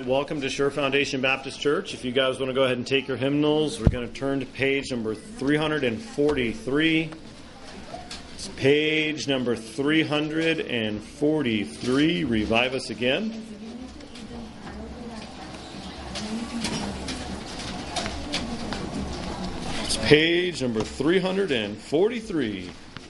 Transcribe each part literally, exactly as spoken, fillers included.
welcome to Shore Foundation Baptist Church. If you guys want to go ahead and take your hymnals, we're going to turn to page number three hundred forty-three. It's page number three hundred forty-three. Revive us again. It's page number three hundred forty-three.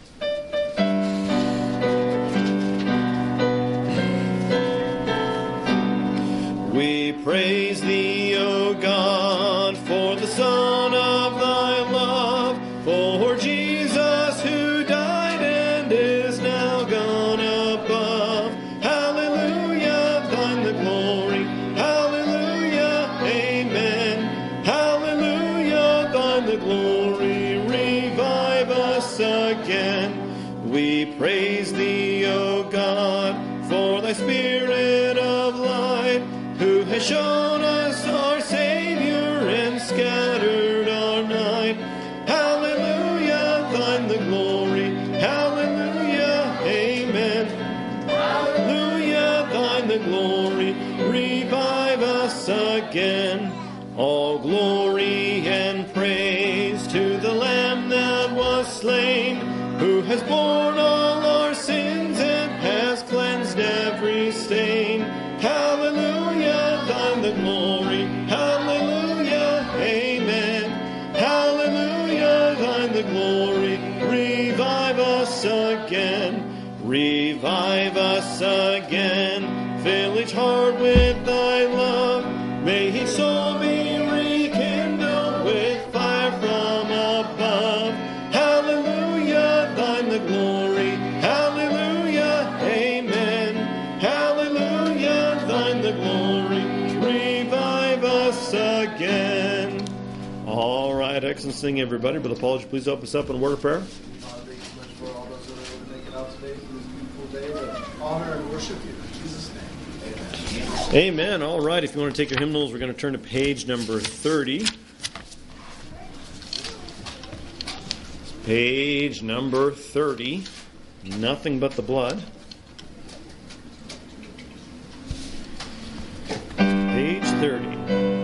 We praise thee, O God, for the Son of thy love, for Jesus who died and is now gone above. Hallelujah, thine the glory. Hallelujah, amen. Hallelujah, thine the glory. Revive us again. We praise thee, O God, for thy Spirit of light, who has shown us our Savior and scattered our night. Hallelujah, thine the glory. Hallelujah, amen. Hallelujah, thine the glory. Revive us again. All glory and praise to the Lamb that was slain, who has borne all our sins and has cleansed every stain. Hallelujah, thine the glory. Hallelujah, amen. Hallelujah, thine the glory. Revive us again. Revive us again. Fill each heart with thy love. May each soul be rekindled with fire from above. Hallelujah, thine the glory. Hallelujah, amen. Hallelujah, thine the glory. Revive us again. All right, excellent singing, everybody. Brother Paul, would you please open us up in a word of prayer? Father, thank you so much for all those that are able to make it out today for this beautiful day to honor and worship you. In Jesus' name, amen. Amen. All right, if you want to take your hymnals, we're going to turn to page number thirty. Page number thirty. Nothing but the blood. Page thirty.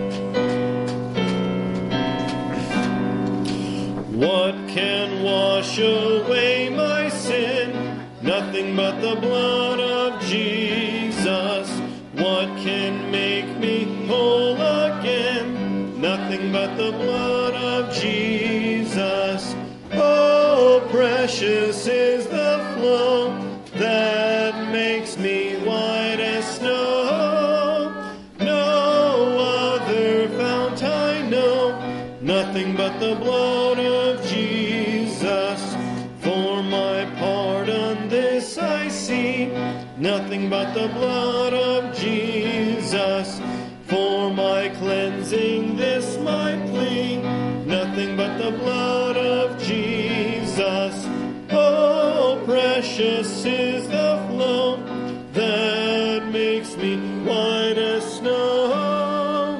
What can wash away my sin? Nothing but the blood of Jesus. What can make me whole again? Nothing but the blood of Jesus. Oh, precious is the flow that makes me white as snow. No other fount I know, nothing but the blood of Jesus. For my pardon this I see, nothing but the blood of Jesus. For my cleansing this my plea, nothing but the blood of Jesus. Oh, precious is the flow that makes me white as snow.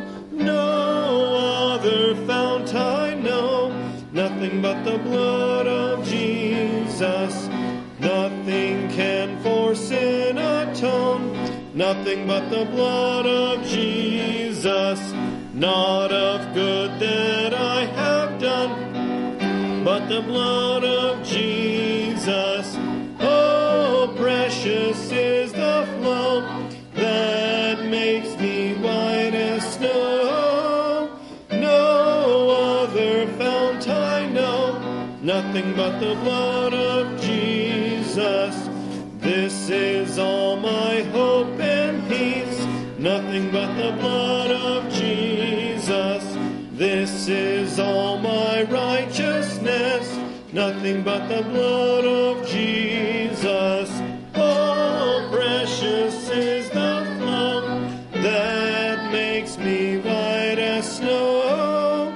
No other fount I know, nothing but the blood of Jesus. Nothing can for sin atone, nothing but the blood of Jesus. Not of good that I have done, but the blood of Jesus. Oh, precious is the flow that makes me white as snow. No other fount I know, nothing but the blood of Jesus. This is all my hope and peace, nothing but the blood of Jesus. This is all my righteousness, nothing but the blood of Jesus. Oh, precious is the flow that makes me white as snow.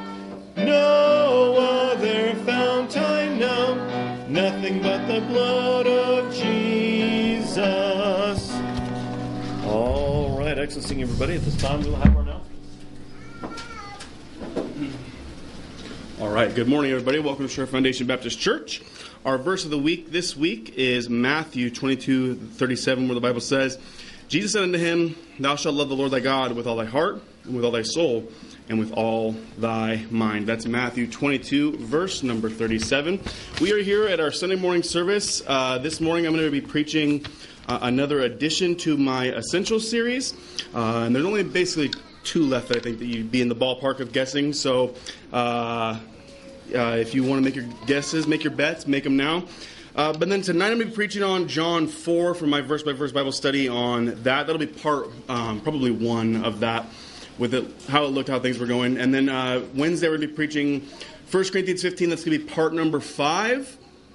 No other fount I know, nothing but the blood of Jesus. All right, excellent singing, everybody. At this time, we'll have our announcements. All right, good morning, everybody. Welcome to Shore Foundation Baptist Church. Our verse of the week this week is Matthew twenty-two thirty-seven, where the Bible says, Jesus said unto him, Thou shalt love the Lord thy God with all thy heart, and with all thy soul, and with all thy mind. That's Matthew twenty-two, verse number thirty-seven. We are here at our Sunday morning service. Uh, this morning I'm going to be preaching uh, another addition to my Essential series. Uh, and there's only basically two left that I think that you'd be in the ballpark of guessing. So uh, uh, if you want to make your guesses, make your bets, make them now. Uh, but then tonight I'm going to be preaching on John four for my verse-by-verse Bible study on that. That'll be part, um, probably one of that, with it, how it looked, how things were going. And then uh, Wednesday we're going to be preaching First Corinthians fifteen. That's going to be part number five.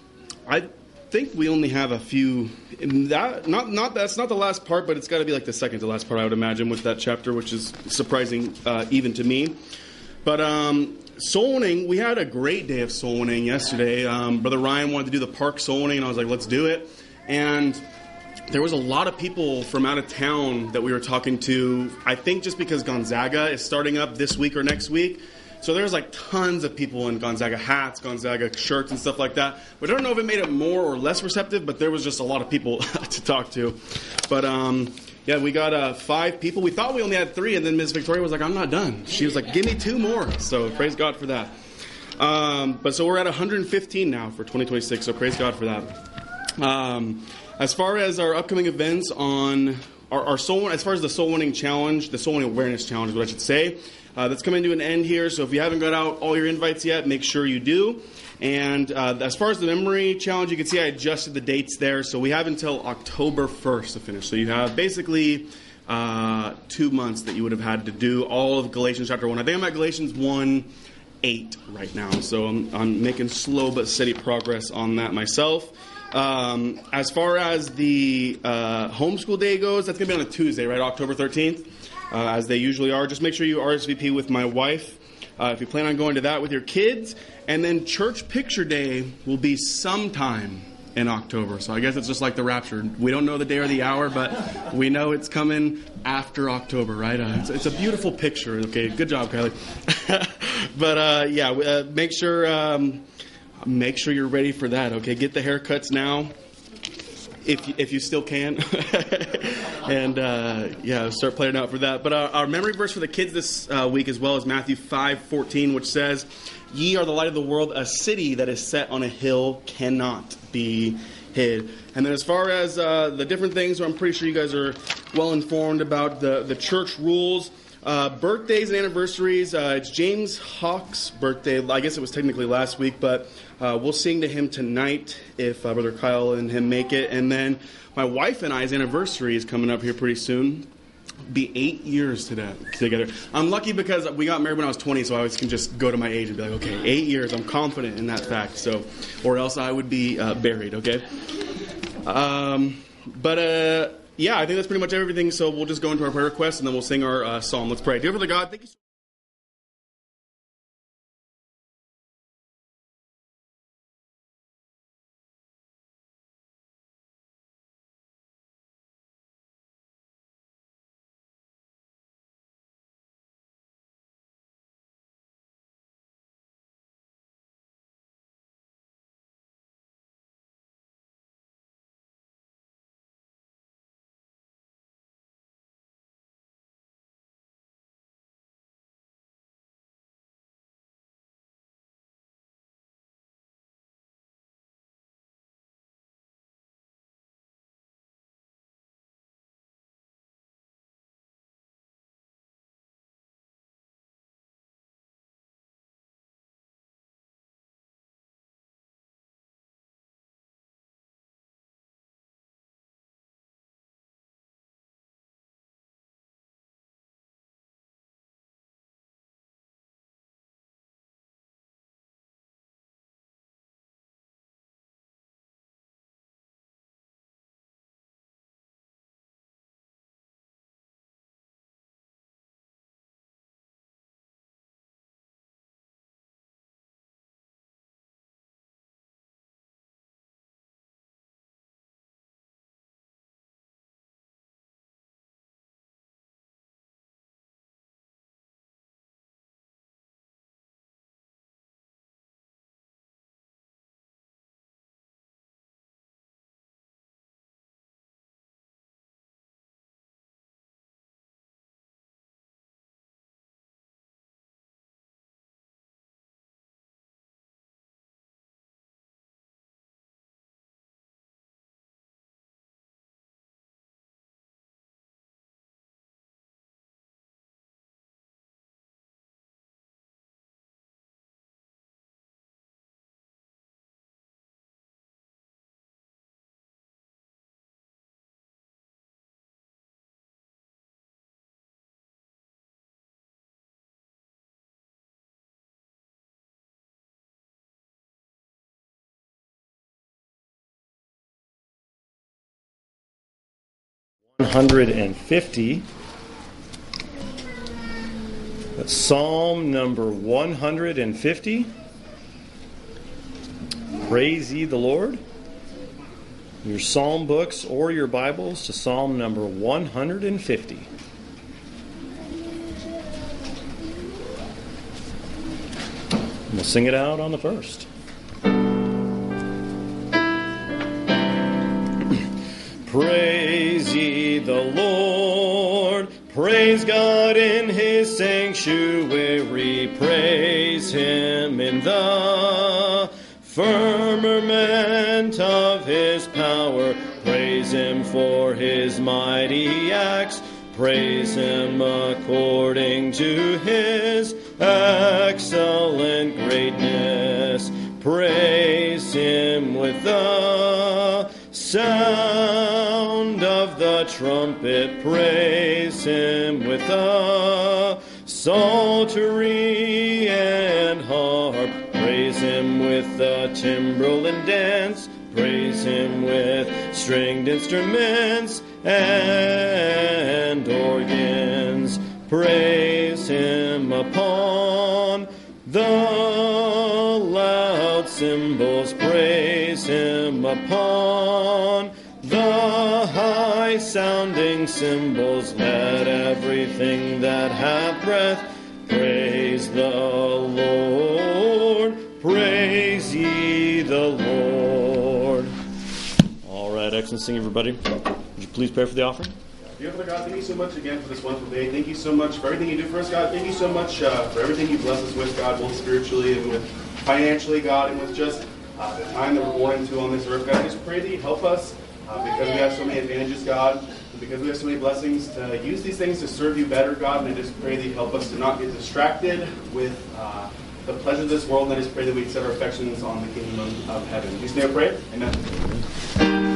I think we only have a few. That not not that's not the last part, but it's got to be like the second to last part, I would imagine, with that chapter, which is surprising uh, even to me. But um, soul winning, we had a great day of soul winning yesterday. Um, Brother Ryan wanted to do the park soul winning, and I was like, let's do it. And there was a lot of people from out of town that we were talking to. I think just because Gonzaga is starting up this week or next week. So there's like tons of people in Gonzaga hats, Gonzaga shirts and stuff like that. But I don't know if it made it more or less receptive, but there was just a lot of people to talk to. But um, yeah, we got uh, five people. We thought we only had three, and then Miz Victoria was like, I'm not done. She was like, give me two more. So praise God for that. Um, but so we're at one hundred fifteen now for twenty twenty-six, so praise God for that. Um, as far as our upcoming events on our, our soul, as far as the soul winning challenge, the soul winning awareness challenge is what I should say. Uh, that's coming to an end here, so if you haven't got out all your invites yet, make sure you do. And uh, as far as the memory challenge, you can see I adjusted the dates there, so we have until October first to finish. So you have basically uh, two months that you would have had to do all of Galatians chapter one. I think I'm at Galatians one eight right now, so I'm, I'm making slow but steady progress on that myself. Um, as far as the uh, homeschool day goes, that's going to be on a Tuesday, right, October thirteenth? Uh, as they usually are. Just make sure you R S V P with my wife uh, if you plan on going to that with your kids. And then Church Picture Day will be sometime in October. So I guess it's just like the rapture. We don't know the day or the hour, but we know it's coming after October, right? Uh, it's, it's a beautiful picture. Okay, good job, Kylie. But uh, yeah, uh, make sure um, make sure you're ready for that. Okay, get the haircuts now. If you, if you still can. And, uh, yeah, start planning out for that. But uh, our memory verse for the kids this uh, week as well is Matthew five fourteen, which says, Ye are the light of the world. A city that is set on a hill cannot be hid. And then as far as uh, the different things, I'm pretty sure you guys are well informed about the, the church rules. Uh, birthdays and anniversaries. Uh, it's James Hawk's birthday. I guess it was technically last week, but uh, we'll sing to him tonight if uh, Brother Kyle and him make it. And then my wife and I's anniversary is coming up here pretty soon. Be eight years today, together. I'm lucky because we got married when I was twenty, so I always can just go to my age and be like, okay, eight years. I'm confident in that fact. So, or else I would be uh, buried. Okay. Um, but. Uh, Yeah, I think that's pretty much everything, so we'll just go into our prayer request, and then we'll sing our uh, psalm. Let's pray. Dear Father God, thank you so much. one hundred fifty. That's Psalm number one hundred fifty. Praise ye the Lord. Your psalm books or your Bibles to Psalm number one hundred fifty. We'll sing it out on the first. Praise ye the Lord. Praise God in His sanctuary. Praise Him in the firmament of His power. Praise Him for His mighty acts. Praise Him according to His excellent greatness. Praise Him with the sound of the trumpet. Praise Him with the psaltery and harp. Praise Him with the timbrel and dance. Praise Him with stringed instruments and organs. Praise Him upon the loud cymbals. Praise Him upon the high sounding cymbals. Let everything that hath breath praise the Lord. Praise ye the Lord. All right, excellent singing, everybody. Would you please pray for the offering? Dear Father God, thank you so much again for this wonderful day. Thank you so much for everything you do for us, God. Thank you so much uh, for everything you bless us with, God, both spiritually and with financially, God, and with just uh, the time that we're born into on this earth. God, I just pray that you help us uh, because we have so many advantages, God, and because we have so many blessings to use these things to serve you better, God. And I just pray that you help us to not get distracted with uh, the pleasures of this world. And I just pray that we set our affections on the kingdom of, of heaven. Please may I pray? Amen.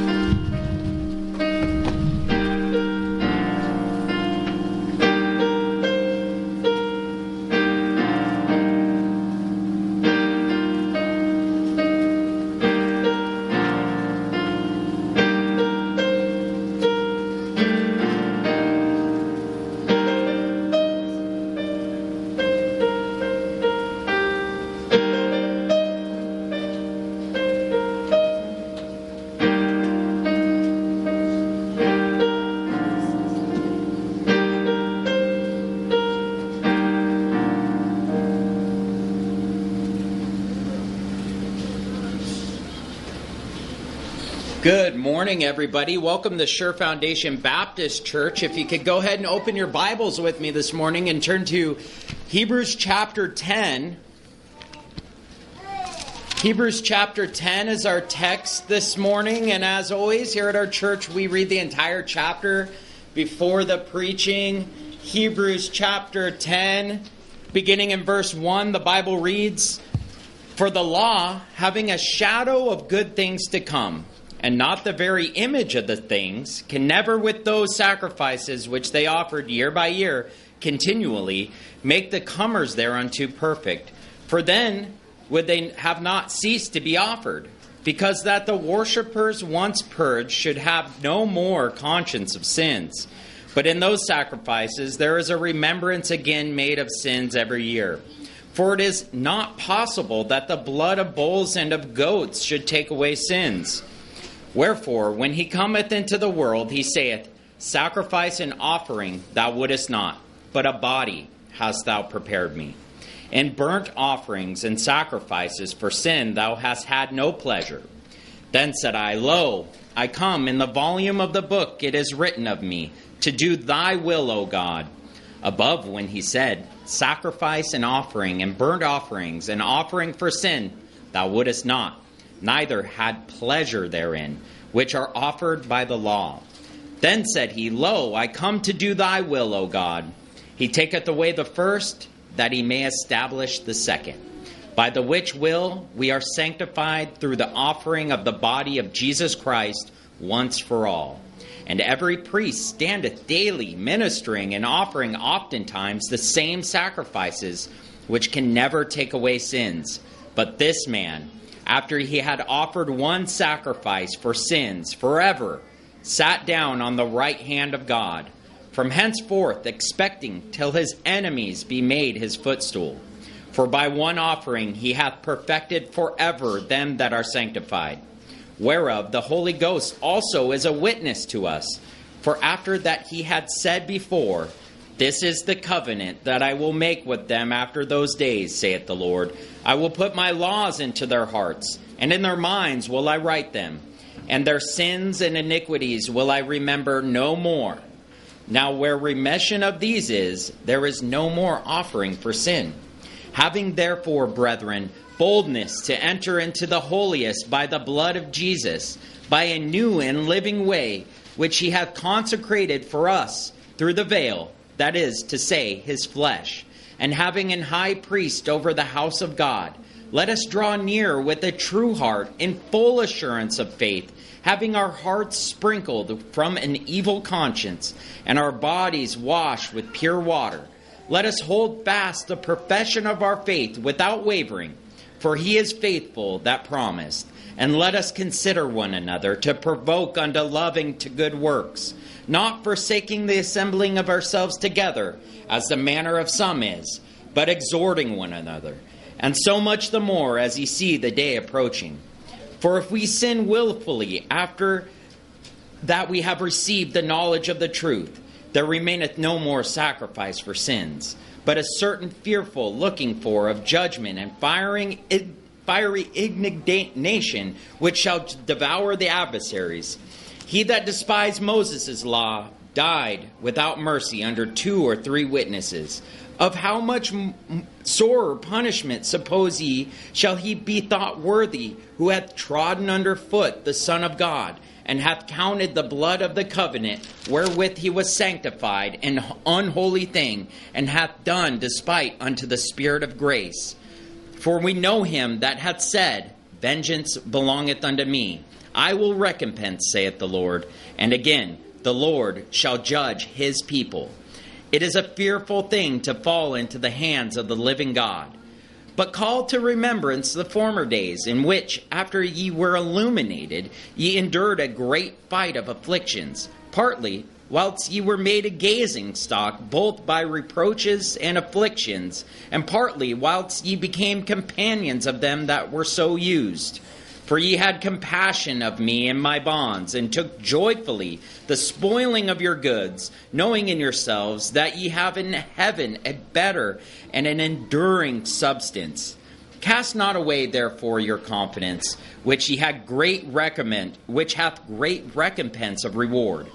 Good morning, everybody. Welcome to Sure Foundation Baptist Church. If you could go ahead and open your Bibles with me this morning and turn to Hebrews chapter ten. Hebrews chapter ten is our text this morning. And as always, here at our church, we read the entire chapter before the preaching. Hebrews chapter ten, beginning in verse one, the Bible reads, "For the law, having a shadow of good things to come, and not the very image of the things, can never with those sacrifices which they offered year by year continually make the comers thereunto perfect. For then would they have not ceased to be offered, because that the worshippers once purged should have no more conscience of sins. But in those sacrifices there is a remembrance again made of sins every year. For it is not possible that the blood of bulls and of goats should take away sins. Wherefore, when he cometh into the world, he saith, Sacrifice and offering thou wouldest not, but a body hast thou prepared me. In burnt offerings and sacrifices for sin thou hast had no pleasure. Then said I, Lo, I come, in the volume of the book it is written of me, to do thy will, O God. Above when he said, Sacrifice and offering and burnt offerings and offering for sin thou wouldest not, neither had pleasure therein, which are offered by the law. Then said he, Lo, I come to do thy will, O God. He taketh away the first, that he may establish the second. By the which will we are sanctified through the offering of the body of Jesus Christ once for all. And every priest standeth daily ministering and offering oftentimes the same sacrifices, which can never take away sins. But this man, after he had offered one sacrifice for sins forever, sat down on the right hand of God, from henceforth expecting till his enemies be made his footstool. For by one offering he hath perfected forever them that are sanctified, whereof the Holy Ghost also is a witness to us. For after that he had said before, This is the covenant that I will make with them after those days, saith the Lord. I will put my laws into their hearts, and in their minds will I write them. And their sins and iniquities will I remember no more. Now where remission of these is, there is no more offering for sin. Having therefore, brethren, boldness to enter into the holiest by the blood of Jesus, by a new and living way, which he hath consecrated for us through the veil, that is to say, his flesh. And having an high priest over the house of God, let us draw near with a true heart in full assurance of faith, having our hearts sprinkled from an evil conscience, and our bodies washed with pure water. Let us hold fast the profession of our faith without wavering, for he is faithful that promised. And let us consider one another to provoke unto loving to good works, not forsaking the assembling of ourselves together, as the manner of some is, but exhorting one another, and so much the more as ye see the day approaching. For if we sin willfully after that we have received the knowledge of the truth, there remaineth no more sacrifice for sins, but a certain fearful looking for of judgment and firing, fiery indignation, which shall devour the adversaries. He that despised Moses' law died without mercy under two or three witnesses. Of how much sorer punishment, suppose ye, shall he be thought worthy, who hath trodden under foot the Son of God, and hath counted the blood of the covenant, wherewith he was sanctified, an unholy thing, and hath done despite unto the Spirit of grace? For we know him that hath said, Vengeance belongeth unto me, I will recompense, saith the Lord. And again, the Lord shall judge his people. It is a fearful thing to fall into the hands of the living God. But call to remembrance the former days, in which, after ye were illuminated, ye endured a great fight of afflictions, partly whilst ye were made a gazing stock, both by reproaches and afflictions, and partly whilst ye became companions of them that were so used. For ye had compassion of me in my bonds, and took joyfully the spoiling of your goods, knowing in yourselves that ye have in heaven a better and an enduring substance. Cast not away therefore your confidence, which ye had great recommend, which hath great recompense of reward.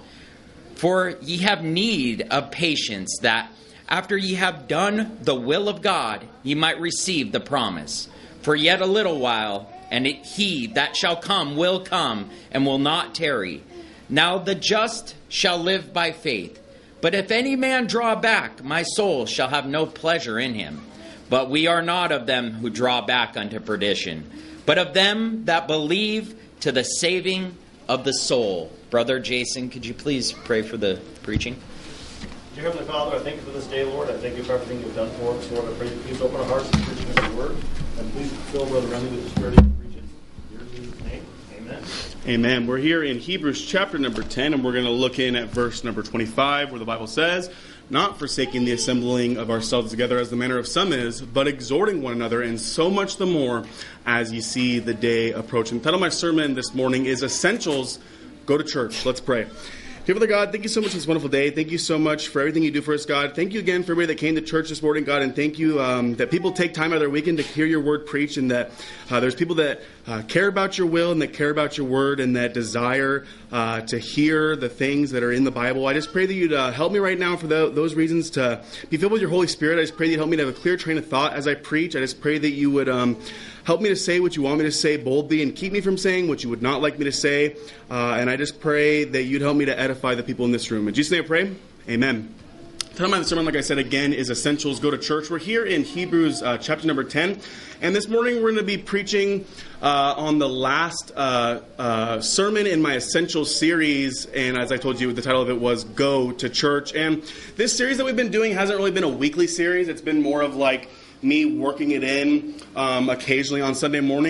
For ye have need of patience, that after ye have done the will of God, ye might receive the promise. For yet a little while, and it, he that shall come will come, and will not tarry. Now the just shall live by faith. But if any man draw back, my soul shall have no pleasure in him. But we are not of them who draw back unto perdition, but of them that believe to the saving of the soul. Brother Jason, could you please pray for the preaching? Dear Heavenly Father, I thank you for this day, Lord. I thank you for everything you've done for us, Lord. I pray that you please open our hearts to the preaching of your word, and please fill Brother Remy with the Spirit to preach it. In Jesus' name, amen. Amen. We're here in Hebrews chapter number ten, and we're going to look in at verse number twenty-five, where the Bible says, not forsaking the assembling of ourselves together as the manner of some is, but exhorting one another, and so much the more as you see the day approaching. The title of my sermon this morning is Essentials Go to Church. Let's pray. Dear Father God, thank you so much for this wonderful day. Thank you so much for everything you do for us, God. Thank you again for everybody that came to church this morning, God, and thank you um, that people take time out of their weekend to hear your word preached, and that uh, there's people that uh, care about your will and that care about your word and that desire uh, to hear the things that are in the Bible. I just pray that you'd uh, help me right now for the, those reasons to be filled with your Holy Spirit. I just pray that you'd help me to have a clear train of thought as I preach. I just pray that you would um, help me to say what you want me to say boldly and keep me from saying what you would not like me to say. Uh, and I just pray that you'd help me to edify the people in this room. In Jesus' name I pray, amen. The title of my sermon, like I said again, is Essentials Go to Church. We're here in Hebrews uh, chapter number ten. And this morning we're going to be preaching uh, on the last uh, uh, sermon in my Essentials series. And as I told you, the title of it was Go to Church. And this series that we've been doing hasn't really been a weekly series. It's been more of like me working it in um, occasionally on Sunday mornings.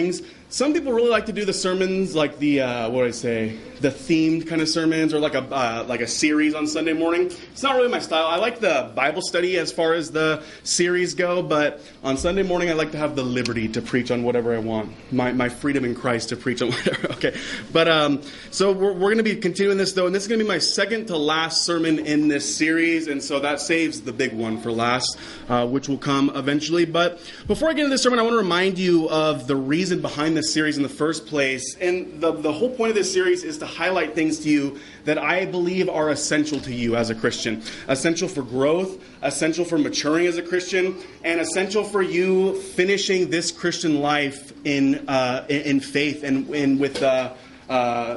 some people really like to do the sermons like the, uh, what do I say, the themed kind of sermons or like a uh, like a series on Sunday morning. It's not really my style. I like the Bible study as far as the series go, but on Sunday morning I like to have the liberty to preach on whatever I want. My my freedom in Christ to preach on whatever. Okay, but um, so we're, we're going to be continuing this though, and this is going to be my second to last sermon in this series, and so that saves the big one for last, uh, which will come eventually. But before I get into this sermon, I want to remind you of the reason behind this series in the first place, and the the whole point of this series is to highlight things to you that I believe are essential to you as a Christian. Essential for growth, essential for maturing as a Christian, and essential for you finishing this Christian life in uh, in faith and, and with uh, uh,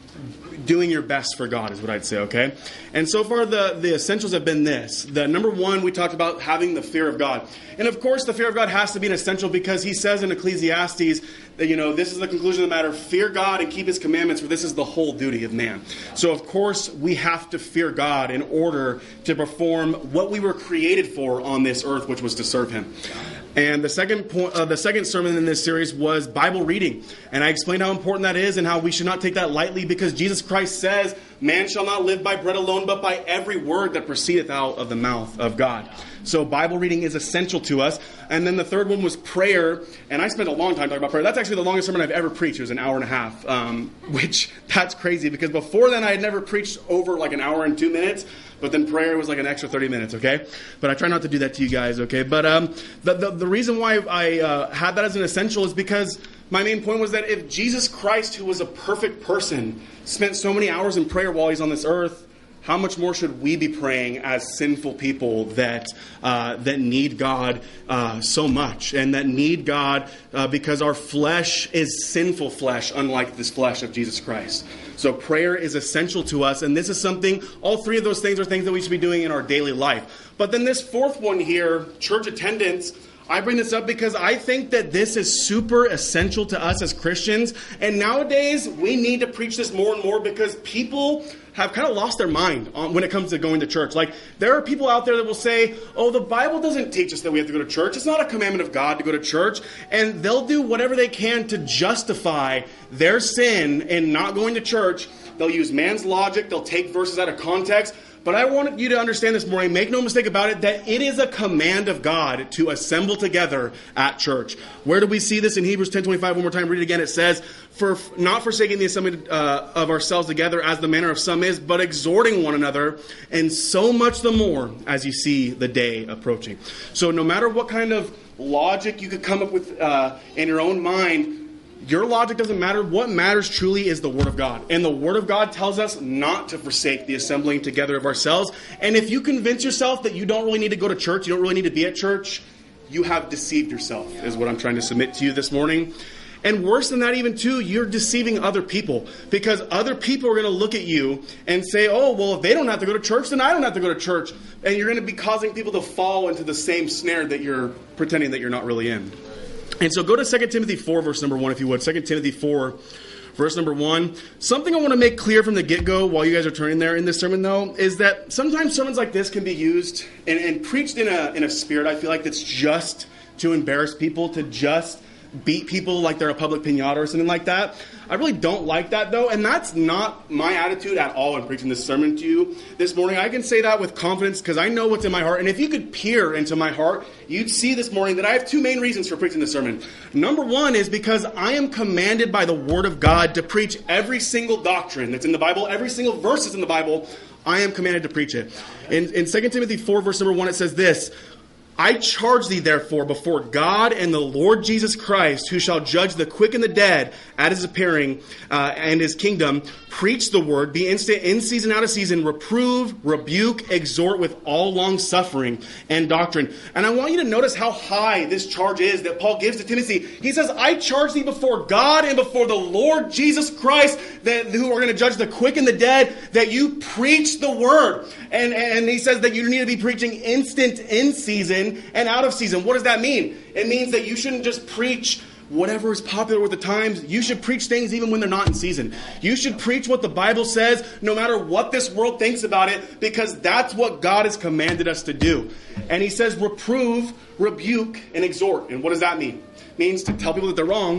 doing your best for God is what I'd say, okay? And so far the, the essentials have been this. The number one, we talked about having the fear of God. And of course the fear of God has to be an essential because he says in Ecclesiastes that, you know, this is the conclusion of the matter, fear God and keep his commandments, for this is the whole duty of man. So of course we have to fear God in order to perform what we were created for on this earth, which was to serve him. And the second point, uh, the second sermon in this series was Bible reading. And I explained how important that is and how we should not take that lightly because Jesus Christ says, man shall not live by bread alone, but by every word that proceedeth out of the mouth of God. So Bible reading is essential to us. And then the third one was prayer. And I spent a long time talking about prayer. That's actually the longest sermon I've ever preached. It was an hour and a half, um, which that's crazy because before then I had never preached over like an hour and two minutes. But then prayer was like an extra thirty minutes, okay? But I try not to do that to you guys, okay? But um, the, the, the reason why I uh, had that as an essential is because my main point was that if Jesus Christ, who was a perfect person, spent so many hours in prayer while he's on this earth, how much more should we be praying as sinful people that uh, that need God uh, so much and that need God uh, because our flesh is sinful flesh, unlike this flesh of Jesus Christ. So prayer is essential to us, and this is something, all three of those things are things that we should be doing in our daily life. But then this fourth one here, church attendance, I bring this up because I think that this is super essential to us as Christians. And nowadays, we need to preach this more and more because people have kind of lost their mind on, when it comes to going to church. Like, there are people out there that will say, oh, the Bible doesn't teach us that we have to go to church. It's not a commandment of God to go to church. And they'll do whatever they can to justify their sin in not going to church. They'll use man's logic. They'll take verses out of context. But I want you to understand this morning, make no mistake about it, that it is a command of God to assemble together at church. Where do we see this in Hebrews ten twenty-five? One more time, read it again. It says, "For not forsaking the assembly uh, of ourselves together as the manner of some is, but exhorting one another, and so much the more as you see the day approaching." So no matter what kind of logic you could come up with uh, in your own mind, your logic doesn't matter. What matters truly is the Word of God. And the Word of God tells us not to forsake the assembling together of ourselves. And if you convince yourself that you don't really need to go to church, you don't really need to be at church, you have deceived yourself, is what I'm trying to submit to you this morning. And worse than that even too, you're deceiving other people. Because other people are going to look at you and say, oh, well, if they don't have to go to church, then I don't have to go to church. And you're going to be causing people to fall into the same snare that you're pretending that you're not really in. And so go to Second Timothy four, verse number one, if you would. Second Timothy four, verse number one. Something I want to make clear from the get-go while you guys are turning there in this sermon, though, is that sometimes sermons like this can be used and, and preached in a in a spirit, I feel like, that's just to embarrass people, to just beat people like they're a public piñata or something like that. I really don't like that, though, and that's not my attitude at all in preaching this sermon to you this morning. I can say that with confidence because I know what's in my heart, and if you could peer into my heart, you'd see this morning that I have two main reasons for preaching this sermon. Number one is because I am commanded by the Word of God to preach every single doctrine that's in the Bible, every single verse that's in the Bible. I am commanded to preach it. In, in Second Timothy four, verse number one, it says this, "I charge thee therefore before God and the Lord Jesus Christ, who shall judge the quick and the dead at his appearing uh, and his kingdom, preach the word, be instant in season, out of season, reprove, rebuke, exhort with all long suffering and doctrine." And I want you to notice how high this charge is that Paul gives to Timothy. He says, "I charge thee before God and before the Lord Jesus Christ, that who are going to judge the quick and the dead, that you preach the word." And, and he says that you need to be preaching instant in season and out of season. What does that mean? It means that you shouldn't just preach whatever is popular with the times. You should preach things even when they're not in season. You should preach what the Bible says, no matter what this world thinks about it, because that's what God has commanded us to do. And he says reprove, rebuke, and exhort. And what does that mean? It means to tell people that they're wrong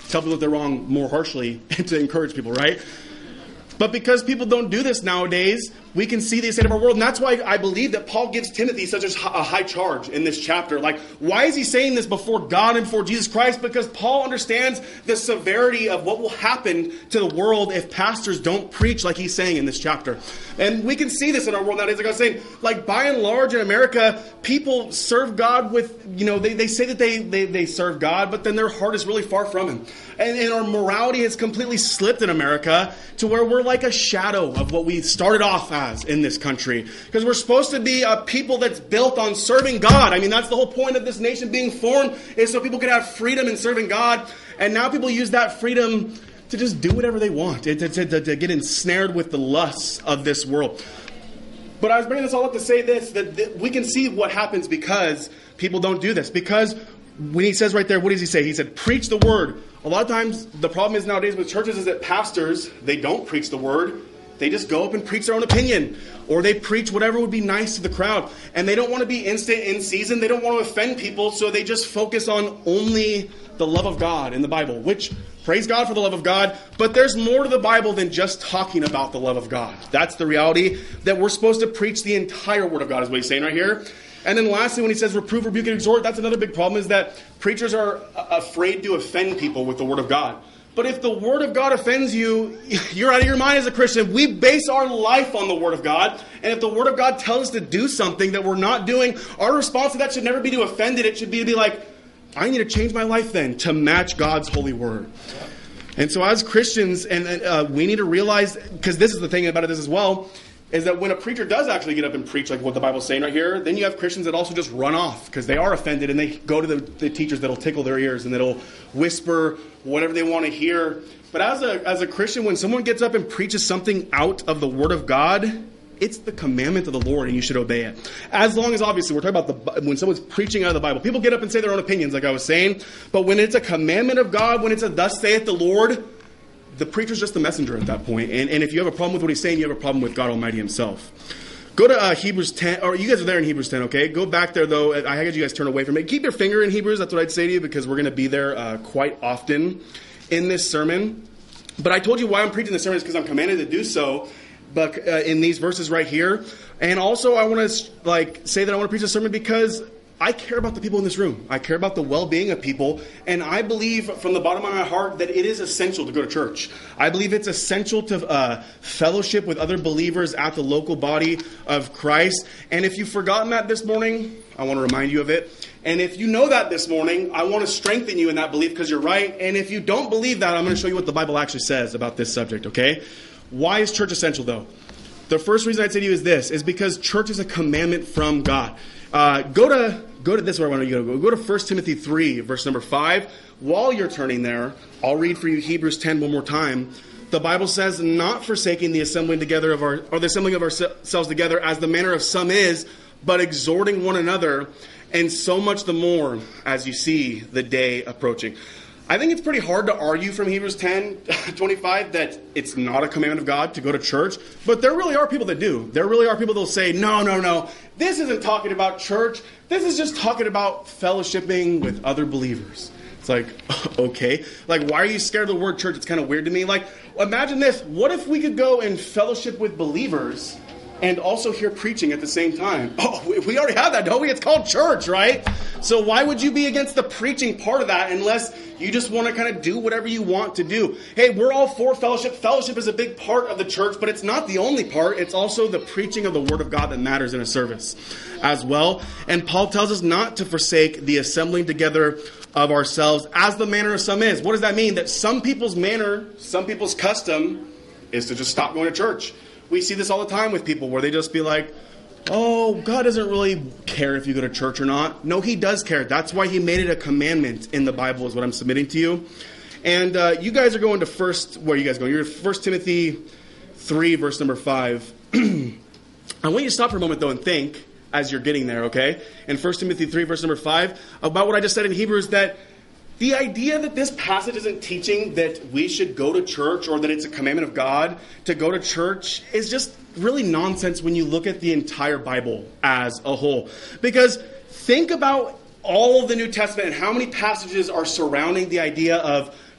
tell people that they're wrong more harshly and to encourage people, right? But because people don't do this nowadays, we can see the state of our world. And that's why I believe that Paul gives Timothy such a high charge in this chapter. Like, why is he saying this before God and before Jesus Christ? Because Paul understands the severity of what will happen to the world if pastors don't preach like he's saying in this chapter. And we can see this in our world nowadays. Like I was saying, like by and large in America, people serve God with, you know, they, they say that they, they, they serve God, but then their heart is really far from him. And, and our morality has completely slipped in America to where we're like a shadow of what we started off as in this country. Because we're supposed to be a people that's built on serving God. I mean, that's the whole point of this nation being formed, is so people can have freedom in serving God. And now people use that freedom to just do whatever they want, to, to, to, to get ensnared with the lusts of this world. But I was bringing this all up to say this, that, that we can see what happens because people don't do this. Because when he says right there, what does he say? He said, preach the word. A lot of times, the problem is nowadays with churches is that pastors, they don't preach the word. They just go up and preach their own opinion. Or they preach whatever would be nice to the crowd. And they don't want to be instant in season. They don't want to offend people. So they just focus on only the love of God in the Bible. Which, praise God for the love of God. But there's more to the Bible than just talking about the love of God. That's the reality, that we're supposed to preach the entire Word of God, is what he's saying right here. And then lastly, when he says reprove, rebuke, and exhort, that's another big problem, is that preachers are afraid to offend people with the Word of God. But if the Word of God offends you, you're out of your mind as a Christian. We base our life on the Word of God. And if the Word of God tells us to do something that we're not doing, our response to that should never be to offend it. It should be to be like, I need to change my life then to match God's holy Word. And so as Christians, and uh, we need to realize, because this is the thing about it as well, is that when a preacher does actually get up and preach like what the Bible's saying right here, then you have Christians that also just run off because they are offended and they go to the, the teachers that'll tickle their ears and that'll whisper whatever they want to hear. But as a as a Christian, when someone gets up and preaches something out of the Word of God, it's the commandment of the Lord and you should obey it. As long as, obviously, we're talking about the when someone's preaching out of the Bible. People get up and say their own opinions, like I was saying. But when it's a commandment of God, when it's a thus saith the Lord, the preacher's just the messenger at that point. And, and if you have a problem with what he's saying, you have a problem with God Almighty himself. Go to uh, Hebrews ten, or you guys are there in Hebrews ten, okay? Go back there, though. I had you guys turn away from it. Keep your finger in Hebrews, that's what I'd say to you, because we're going to be there uh, quite often in this sermon. But I told you why I'm preaching this sermon is because I'm commanded to do so, but uh, in these verses right here. And also I want to like say that I want to preach this sermon because I care about the people in this room. I care about the well-being of people. And I believe from the bottom of my heart that it is essential to go to church. I believe it's essential to uh, fellowship with other believers at the local body of Christ. And if you've forgotten that this morning, I want to remind you of it. And if you know that this morning, I want to strengthen you in that belief because you're right. And if you don't believe that, I'm going to show you what the Bible actually says about this subject, okay? Why is church essential, though? The first reason I'd say to you is this, is because church is a commandment from God. Uh, go to go to this is where I want you to go. Go to First Timothy three, verse number five. While you're turning there, I'll read for you Hebrews ten one more time. The Bible says, not forsaking the assembling together of our or the assembling of ourselves together as the manner of some is, but exhorting one another, and so much the more as you see the day approaching. I think it's pretty hard to argue from Hebrews ten twenty-five that it's not a commandment of God to go to church. But there really are people that do. There really are people that will say, no, no, no. This isn't talking about church. This is just talking about fellowshipping with other believers. It's like, okay. Like, why are you scared of the word church? It's kind of weird to me. Like, imagine this. What if we could go and fellowship with believers and also hear preaching at the same time? Oh, we already have that, don't we? It's called church, right? So why would you be against the preaching part of that unless you just want to kind of do whatever you want to do? Hey, we're all for fellowship. Fellowship is a big part of the church, but it's not the only part. It's also the preaching of the Word of God that matters in a service as well. And Paul tells us not to forsake the assembling together of ourselves as the manner of some is. What does that mean? That some people's manner, some people's custom is to just stop going to church. We see this all the time with people where they just be like, oh, God doesn't really care if you go to church or not. No, he does care. That's why he made it a commandment in the Bible is what I'm submitting to you. And uh, you guys are going to first, where are you guys going? You're First Timothy three, verse number five. I want you to stop for a moment, though, and think as you're getting there, okay? In First Timothy three, verse number five, about what I just said in Hebrews, that the idea that this passage isn't teaching that we should go to church or that it's a commandment of God to go to church is just really nonsense when you look at the entire Bible as a whole. Because think about all of the New Testament and how many passages are surrounding the idea of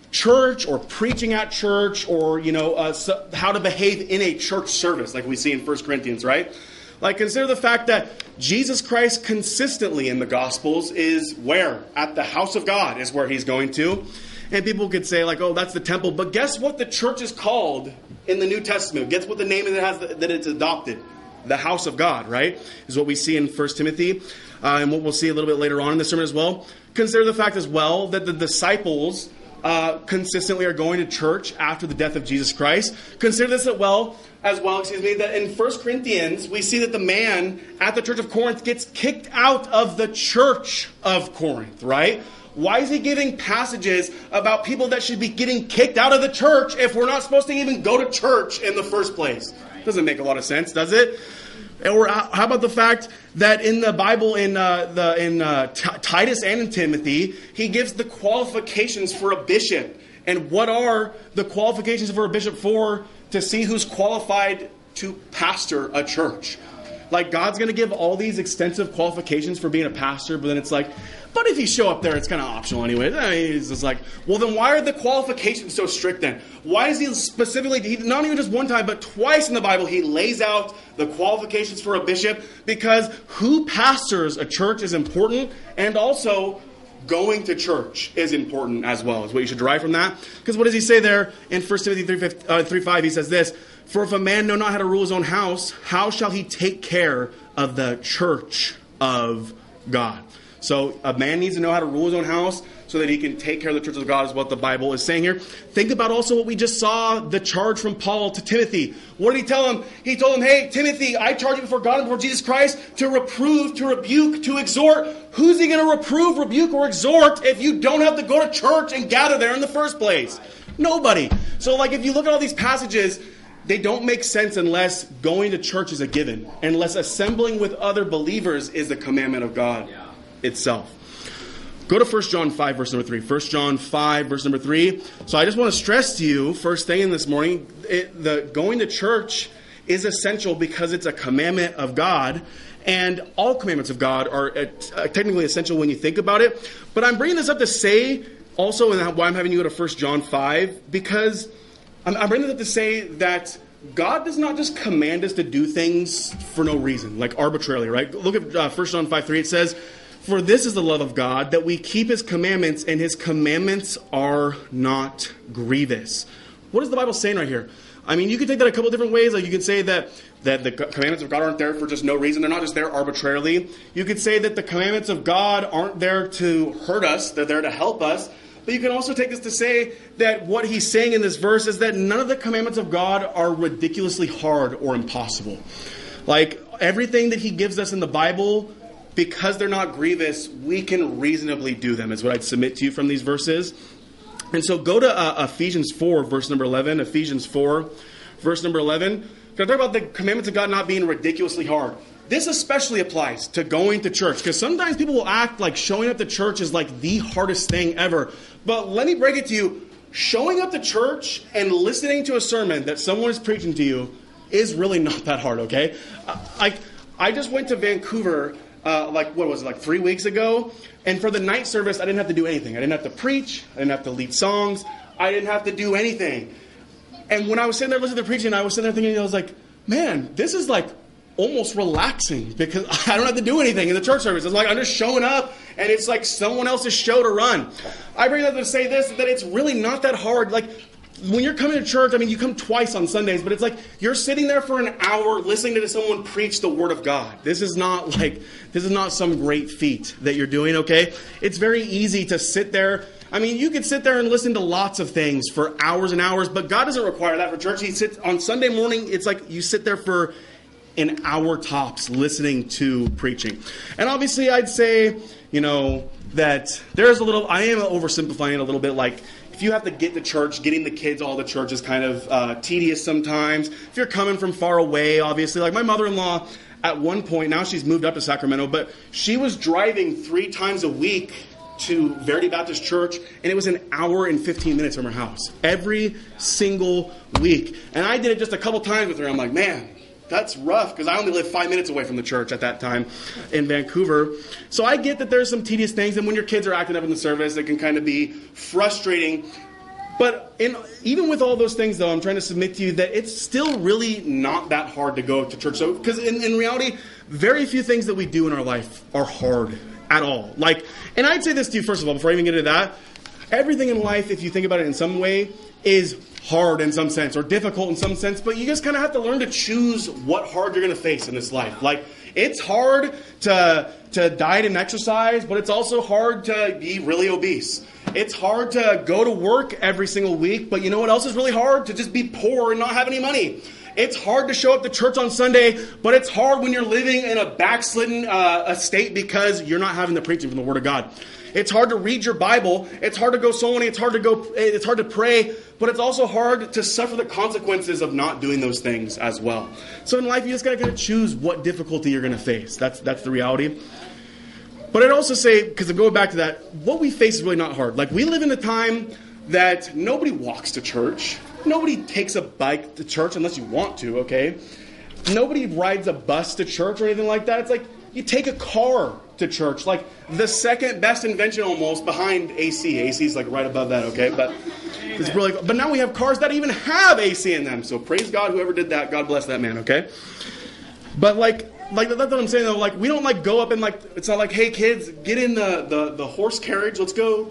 church or preaching at church or, you know, uh, so how to behave in a church service like we see in First Corinthians, right? Like, consider the fact that Jesus Christ consistently in the Gospels is where? At the house of God is where he's going to. And people could say, like, oh, that's the temple. But guess what the church is called in the New Testament? Guess what the name that it has that it's adopted? The house of God, right? Is what we see in First Timothy. Uh, and what we'll see a little bit later on in the sermon as well. Consider the fact as well that the disciples uh, consistently are going to church after the death of Jesus Christ. Consider this as well, as well, excuse me, that in First Corinthians, we see that the man at the church of Corinth gets kicked out of the church of Corinth, right? Why is he giving passages about people that should be getting kicked out of the church if we're not supposed to even go to church in the first place? Doesn't make a lot of sense, does it? Or how about the fact that in the Bible, in uh, the in uh, T- Titus and in Timothy, he gives the qualifications for a bishop. And what are the qualifications for a bishop for? To see who's qualified to pastor a church. Like, God's going to give all these extensive qualifications for being a pastor, but then it's like, but if you show up there, it's kind of optional anyway. I mean, it's just like, well, then why are the qualifications so strict then? Why is he specifically, he, not even just one time, but twice in the Bible, he lays out the qualifications for a bishop? Because who pastors a church is important, and also going to church is important as well, is what you should derive from that. Because what does he say there in First Timothy three five? He says this, for if a man know not how to rule his own house, how shall he take care of the church of God? So a man needs to know how to rule his own house so that he can take care of the church of God, is what the Bible is saying here. Think about also what we just saw, the charge from Paul to Timothy. What did he tell him? He told him, hey, Timothy, I charge you before God and before Jesus Christ to reprove, to rebuke, to exhort. Who's he going to reprove, rebuke, or exhort if you don't have to go to church and gather there in the first place? Nobody. So like if you look at all these passages, they don't make sense unless going to church is a given. Unless assembling with other believers is the commandment of God itself. Go to First John five, verse number three. First John five, verse number three. So I just want to stress to you, first thing in this morning, it, the going to church is essential because it's a commandment of God. And all commandments of God are uh, technically essential when you think about it. But I'm bringing this up to say also, and why I'm having you go to First John five, because I'm, I'm bringing this up to say that God does not just command us to do things for no reason, like arbitrarily, right? Look at uh, First John five three. It says, for this is the love of God, that we keep his commandments, and his commandments are not grievous. What is the Bible saying right here? I mean, you could take that a couple different ways. Like you could say that, that the commandments of God aren't there for just no reason. They're not just there arbitrarily. You could say that the commandments of God aren't there to hurt us. They're there to help us. But you can also take this to say that what he's saying in this verse is that none of the commandments of God are ridiculously hard or impossible. Like everything that he gives us in the Bible, because they're not grievous, we can reasonably do them, is what I'd submit to you from these verses. And so go to uh, Ephesians four, verse number eleven. Ephesians four, verse number eleven. Can I talk about the commandments of God not being ridiculously hard? This especially applies to going to church, because sometimes people will act like showing up to church is like the hardest thing ever. But let me break it to you. Showing up to church and listening to a sermon that someone is preaching to you is really not that hard, okay? I, I just went to Vancouver, uh, like, what was it, like three weeks ago? And for the night service, I didn't have to do anything. I didn't have to preach. I didn't have to lead songs. I didn't have to do anything. And when I was sitting there listening to the preaching, I was sitting there thinking, I was like, man, this is like almost relaxing because I don't have to do anything in the church service. It's like I'm just showing up and it's like someone else's show to run. I bring that to say this, that it's really not that hard. Like when you're coming to church, I mean, you come twice on Sundays, but it's like you're sitting there for an hour listening to someone preach the Word of God. This is not like, this is not some great feat that you're doing, okay? It's very easy to sit there. I mean, you could sit there and listen to lots of things for hours and hours, but God doesn't require that for church. He sits on Sunday morning. It's like you sit there for an hour tops listening to preaching. And obviously I'd say, you know, that there's a little, I am oversimplifying it a little bit, like if you have to get to church, getting the kids all to church is kind of uh, tedious sometimes. If you're coming from far away, obviously, like my mother-in-law at one point, now she's moved up to Sacramento, but she was driving three times a week to Verity Baptist Church, and it was an hour and fifteen minutes from her house every single week. And I did it just a couple times with her. I'm like, man, that's rough, because I only lived five minutes away from the church at that time in Vancouver. So I get that there's some tedious things, and when your kids are acting up in the service, it can kind of be frustrating. But in, even with all those things, though, I'm trying to submit to you that it's still really not that hard to go to church. So, because in, in reality, very few things that we do in our life are hard at all. Like, and I'd say this to you, first of all, before I even get into that, everything in life, if you think about it in some way, is hard in some sense or difficult in some sense. But you just kind of have to learn to choose what hard you're going to face in this life. Like, it's hard to to diet and exercise, but it's also hard to be really obese. It's hard to go to work every single week, but you know what else is really hard? To just be poor and not have any money. It's hard to show up to church on Sunday, but it's hard when you're living in a backslidden uh, estate because you're not having the preaching from the Word of God. It's hard to read your Bible. It's hard to go soul winning. It's hard to go. It's hard to pray, but it's also hard to suffer the consequences of not doing those things as well. So in life, you just got to kind of choose what difficulty you're going to face. That's that's the reality. But I'd also say, because I'm going back to that, what we face is really not hard. Like, we live in a time that nobody walks to church. Nobody takes a bike to church unless you want to, okay? Nobody rides a bus to church or anything like that. It's like you take a car to church. Like, the second best invention almost behind A C. A C is like right above that, okay? But it's really, but now we have cars that even have A C in them. So praise God, whoever did that. God bless that man, okay? But like... Like, that's what I'm saying, though. Like, we don't, like, go up and, like, it's not like, hey, kids, get in the, the, the horse carriage. Let's go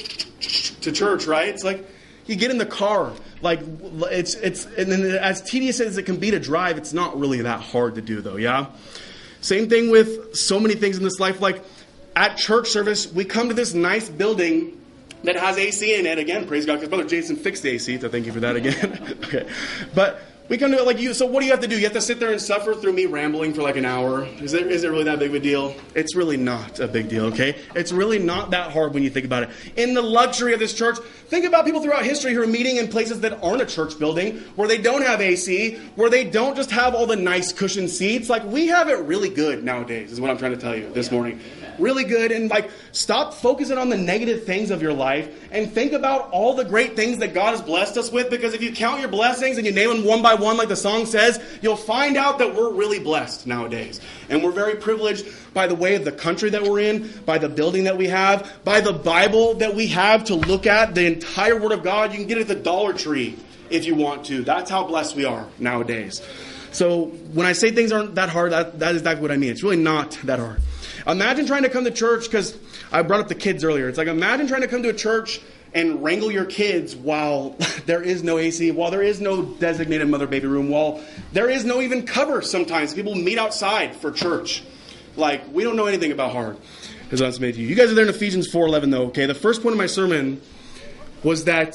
to church, right? It's like, you get in the car. Like, it's, it's, and then as tedious as it can be to drive, it's not really that hard to do, though, yeah? Same thing with so many things in this life. Like, at church service, we come to this nice building that has A C in it. Again, praise God, because Brother Jason fixed the A C, so thank you for that again. Okay. But... we come to it like you. So what do you have to do? You have to sit there and suffer through me rambling for like an hour. Is it, is it really that big of a deal? It's really not a big deal, okay? It's really not that hard when you think about it. In the luxury of this church, think about people throughout history who are meeting in places that aren't a church building, where they don't have A C, where they don't just have all the nice cushioned seats. Like, we have it really good nowadays, is what I'm trying to tell you this morning. Really good. And like, stop focusing on the negative things of your life and think about all the great things that God has blessed us with, because if you count your blessings and you name them one by one like the song says, you'll find out that we're really blessed nowadays. And we're very privileged by the way of the country that we're in, by the building that we have, by the Bible that we have to look at, the entire Word of God. You can get it at the Dollar Tree if you want to. That's how blessed we are nowadays. So when I say things aren't that hard, that, that is exactly what I mean. It's really not that hard. Imagine trying to come to church, because I brought up the kids earlier. It's like, imagine trying to come to a church and wrangle your kids while there is no A C, while there is no designated mother-baby room, while there is no even cover sometimes. People meet outside for church. Like, we don't know anything about hard, as I'm saying to you. You guys are there in Ephesians four eleven, though, okay? The first point of my sermon was that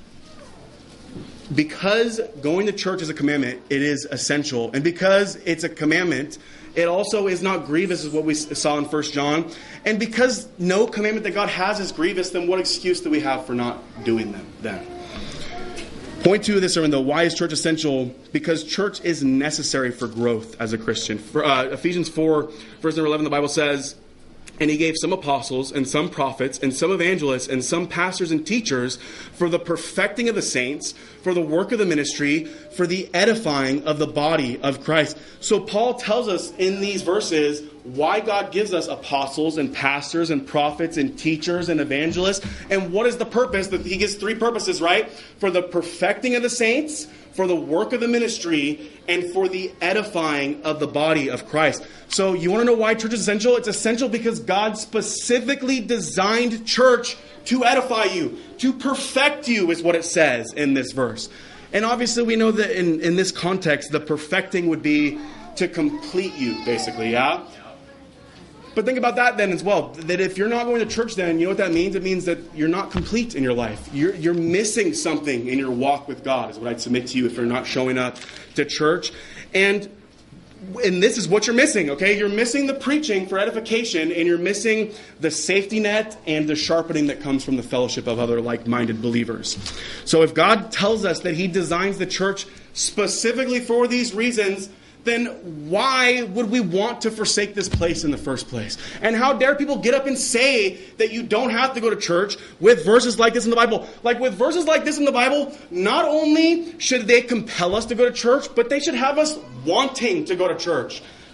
because going to church is a commandment, it is essential. And because it's a commandment, it also is not grievous, is what we saw in First John. And because no commandment that God has is grievous, then what excuse do we have for not doing them then? Point two of this sermon, though, why is church essential? Because church is necessary for growth as a Christian. For, uh, Ephesians four, verse number eleven, the Bible says, "And he gave some apostles, and some prophets, and some evangelists, and some pastors and teachers for the perfecting of the saints, for the work of the ministry, for the edifying of the body of Christ." So Paul tells us in these verses why God gives us apostles and pastors and prophets and teachers and evangelists. And what is the purpose? He gives three purposes, right? For the perfecting of the saints, for the work of the ministry, and for the edifying of the body of Christ. So you want to know why church is essential? It's essential because God specifically designed church to edify you, to perfect you, is what it says in this verse. And obviously we know that in, in this context, the perfecting would be to complete you, basically, yeah? But think about that then as well, that if you're not going to church then, you know what that means? It means that you're not complete in your life. You're, you're missing something in your walk with God, is what I'd submit to you if you're not showing up to church. And and this is what you're missing, okay? You're missing the preaching for edification, and you're missing the safety net and the sharpening that comes from the fellowship of other like-minded believers. So if God tells us that he designs the church specifically for these reasons, then why would we want to forsake this place in the first place? And how dare people get up and say that you don't have to go to church with verses like this in the Bible? Like, with verses like this in the Bible, not only should they compel us to go to church, but they should have us wanting to go to church.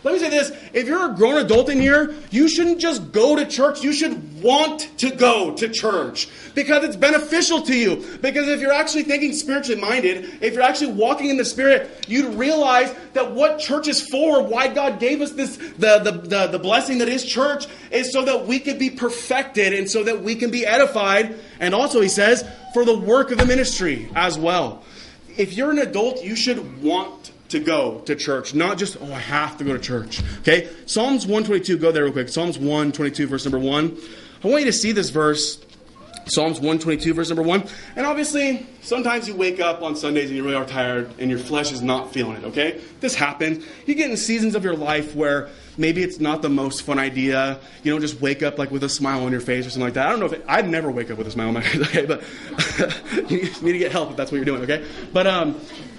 Let me say this. If you're a grown adult in here, you shouldn't just go to church. You should want to go to church because it's beneficial to you. Because if you're actually thinking spiritually minded, if you're actually walking in the Spirit, you'd realize that what church is for, why God gave us this, the, the, the, the blessing that is church, is so that we can be perfected and so that we can be edified. And also, he says, for the work of the ministry as well. If you're an adult, you should want to go to church, not just, oh, I have to go to church. Okay? Psalms one twenty-two, go there real quick. Psalms one twenty-two, verse number one. I want you to see this verse, Psalms one twenty-two, verse number one. And obviously, sometimes you wake up on Sundays and you really are tired and your flesh is not feeling it, okay? This happens. You get in seasons of your life where maybe it's not the most fun idea. You don't just wake up like with a smile on your face or something like that. I don't know if it, I'd never wake up with a smile on my face, okay? But you need to get help if that's what you're doing, okay? But, um...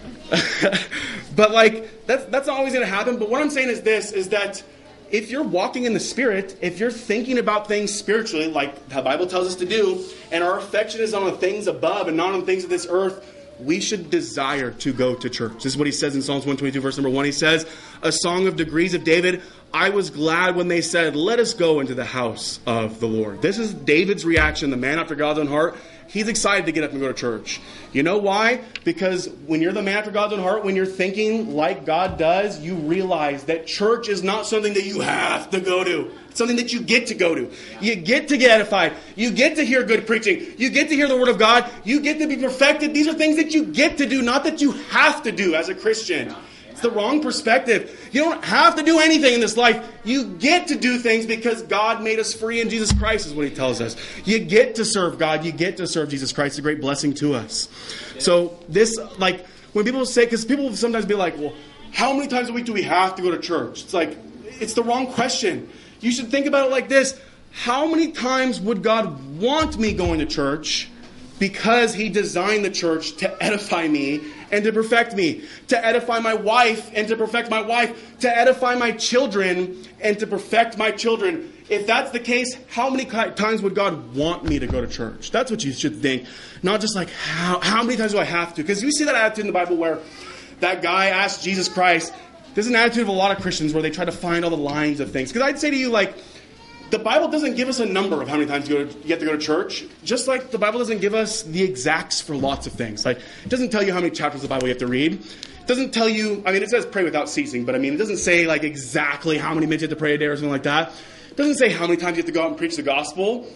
but like that's that's not always going to happen. But what I'm saying is this, is that if you're walking in the Spirit, if you're thinking about things spiritually like the Bible tells us to do, and our affection is on the things above and not on the things of this earth, we should desire to go to church. This is what he says in Psalms one twenty-two, verse number one. He says, a song of degrees of David, I was glad when they said, let us go into the house of the Lord. This is David's reaction, the man after God's own heart. He's excited to get up and go to church. You know why? Because when you're the man after God's own heart, when you're thinking like God does, you realize that church is not something that you have to go to. It's something that you get to go to. You get to get edified. You get to hear good preaching. You get to hear the Word of God. You get to be perfected. These are things that you get to do, not that you have to do as a Christian. It's the wrong perspective. You don't have to do anything in this life. You get to do things because God made us free in Jesus Christ, is what he tells us. You get to serve God. You get to serve Jesus Christ. It's a great blessing to us. Yeah. So this, like, when people say, because people will sometimes be like, well, how many times a week do we have to go to church? It's like, it's the wrong question. You should think about it like this. How many times would God want me going to church? Because he designed the church to edify me and to perfect me. To edify my wife and to perfect my wife. To edify my children and to perfect my children. If that's the case, how many times would God want me to go to church? That's what you should think. Not just like, how, how many times do I have to? Because you see that attitude in the Bible where that guy asked Jesus Christ. There's an attitude of a lot of Christians where they try to find all the lines of things. Because I'd say to you, like, the Bible doesn't give us a number of how many times you, go to, you have to go to church. Just like the Bible doesn't give us the exacts for lots of things. Like, it doesn't tell you how many chapters of the Bible you have to read. It doesn't tell you, I mean, it says pray without ceasing. But I mean, it doesn't say like exactly how many minutes you have to pray a day or something like that. It doesn't say how many times you have to go out and preach the gospel.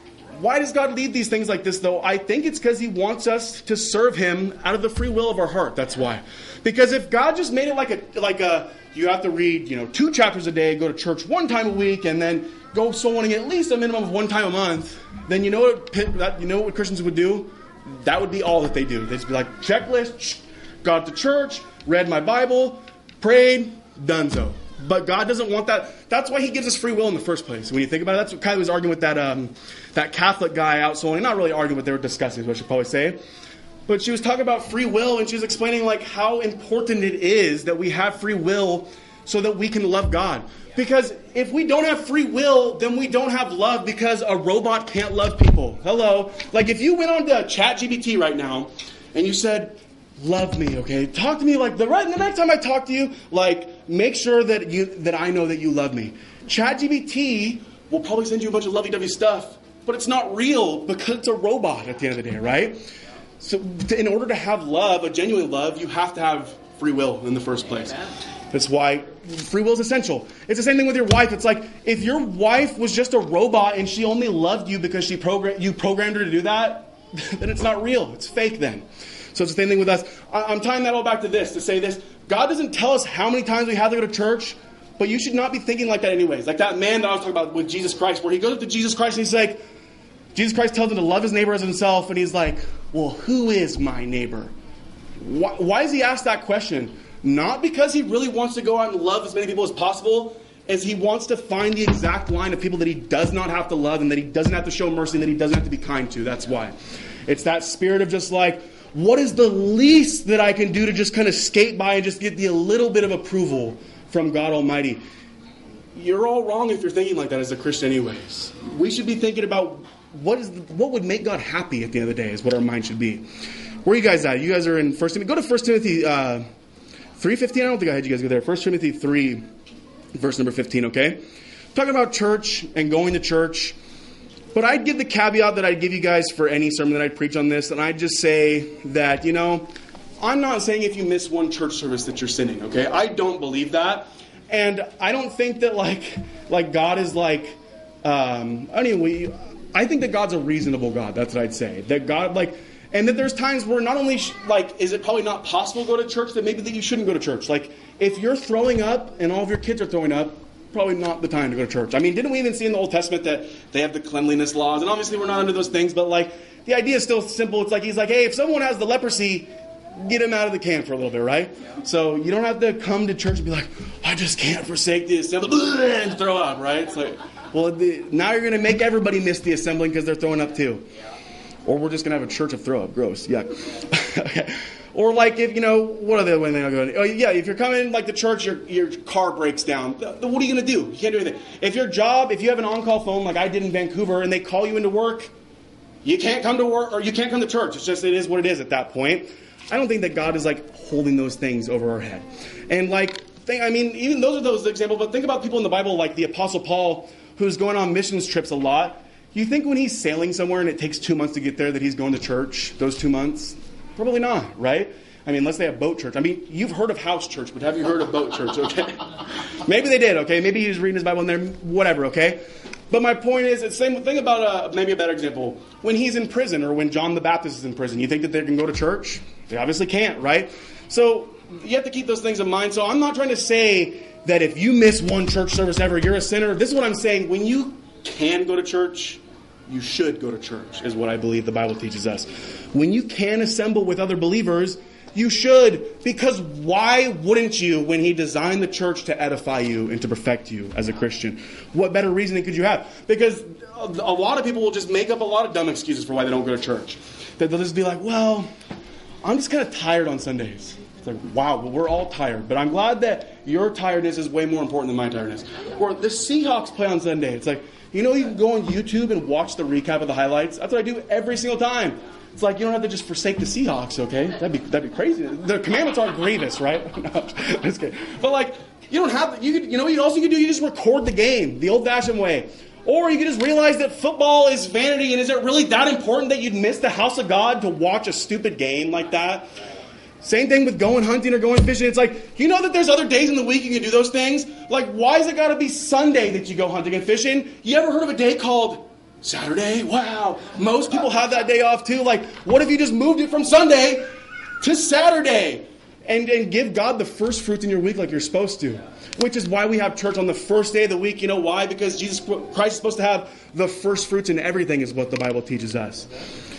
Why does God leave these things like this, though? I think it's because he wants us to serve him out of the free will of our heart. That's why. Because if God just made it like a, like a, you have to read, you know, two chapters a day, go to church one time a week, and then go soul winning at least a minimum of one time a month, then you know what, you know what Christians would do? That would be all that they do. They'd just be like, checklist, got to church, read my Bible, prayed, donezo. But God doesn't want that. That's why he gives us free will in the first place. When you think about it, that's what Kylie was arguing with that um, that Catholic guy out soul winning. Not really arguing, but they were discussing, is what I should probably say. But she was talking about free will, and she was explaining like how important it is that we have free will so that we can love God. Because if we don't have free will, then we don't have love, because a robot can't love people. Hello. Like if you went on to Chat G P T right now and you said, love me, okay? Talk to me like the right the next time I talk to you, like make sure that you that I know that you love me. Chat G P T will probably send you a bunch of lovey-dovey stuff, but it's not real because it's a robot at the end of the day, right? So in order to have love, a genuine love, you have to have free will in the first place. That's why free will is essential. It's the same thing with your wife. It's like if your wife was just a robot and she only loved you because she program- you programmed her to do that, then it's not real. It's fake then. So it's the same thing with us. I'm tying that all back to this, to say this. God doesn't tell us how many times we have to go to church, but you should not be thinking like that anyways. Like that man that I was talking about with Jesus Christ, where he goes up to Jesus Christ and he's like, Jesus Christ tells him to love his neighbor as himself, and he's like, well, who is my neighbor? Why, why does he ask that question? Not because he really wants to go out and love as many people as possible, as he wants to find the exact line of people that he does not have to love and that he doesn't have to show mercy and that he doesn't have to be kind to. That's why. It's that spirit of just like, what is the least that I can do to just kind of skate by and just get the a little bit of approval from God Almighty? You're all wrong if you're thinking like that as a Christian anyways. We should be thinking about what is the, what would make God happy at the end of the day is what our mind should be. Where are you guys at? You guys are in First Timothy. Go to First Timothy uh, three fifteen. I don't think I had you guys go there. First Timothy three verse number fifteen, okay? Talking about church and going to church. But I'd give the caveat that I'd give you guys for any sermon that I'd preach on this, and I'd just say that, you know, I'm not saying if you miss one church service that you're sinning, okay? I don't believe that. And I don't think that, like, like God is like, um, anyway, I think that God's a reasonable God. That's what I'd say. That God, like, and that there's times where not only, sh- like, is it probably not possible to go to church, that maybe that you shouldn't go to church. Like, if you're throwing up and all of your kids are throwing up, probably not the time to go to church. I mean, didn't we even see in the Old Testament that they have the cleanliness laws? And obviously we're not under those things, but like the idea is still simple. It's like he's like, hey, if someone has the leprosy, get him out of the can for a little bit, right? So you don't have to come to church and be like, I just can't forsake the assembly and throw up, right? It's like, well, the, now you're going to make everybody miss the assembling because they're throwing up too. Or we're just going to have a church of throw up. Gross. Yuck. Okay. Or like if, you know, what are the other things I'm going to do? Oh, yeah, if you're coming like to church, your your car breaks down. What are you going to do? You can't do anything. If your job, if you have an on-call phone like I did in Vancouver and they call you into work, you can't come to work or you can't come to church. It's just, it is what it is at that point. I don't think that God is like holding those things over our head. And like, think, I mean, even those are those examples, but think about people in the Bible like the Apostle Paul, who's going on missions trips a lot. You think when he's sailing somewhere and it takes two months to get there that he's going to church those two months? Probably not, right? I mean, unless they have boat church. I mean, you've heard of house church, but have you heard of boat church, okay? Maybe they did, okay? Maybe he was reading his Bible in there, whatever, okay? But my point is, it's the same thing about uh, maybe a better example. When he's in prison or when John the Baptist is in prison, you think that they can go to church? They obviously can't, right? So you have to keep those things in mind. So I'm not trying to say that if you miss one church service ever, you're a sinner. This is what I'm saying. When you can go to church, you should go to church, is what I believe the Bible teaches us. When you can assemble with other believers, you should, because why wouldn't you when he designed the church to edify you and to perfect you as a Christian? What better reasoning could you have? Because a lot of people will just make up a lot of dumb excuses for why they don't go to church. They'll just be like, well, I'm just kind of tired on Sundays. It's like, wow, well, we're all tired. But I'm glad that your tiredness is way more important than my tiredness. Or the Seahawks play on Sunday. It's like, you know, you can go on YouTube and watch the recap of the highlights. That's what I do every single time. It's like you don't have to just forsake the Seahawks, okay? That'd be that'd be crazy. The commandments aren't grievous, right? No, just kidding. But like, you don't have to. You could, you know, what you also could do. You just record the game the old-fashioned way, or you could just realize that football is vanity, and is it really that important that you'd miss the house of God to watch a stupid game like that? Same thing with going hunting or going fishing. It's like, you know that there's other days in the week you can do those things? Like, why has it got to be Sunday that you go hunting and fishing? You ever heard of a day called Saturday? Wow. Most people have that day off too. Like, what if you just moved it from Sunday to Saturday? And, and give God the first fruits in your week like you're supposed to. Which is why we have church on the first day of the week. You know why? Because Jesus Christ is supposed to have the first fruits in everything, is what the Bible teaches us.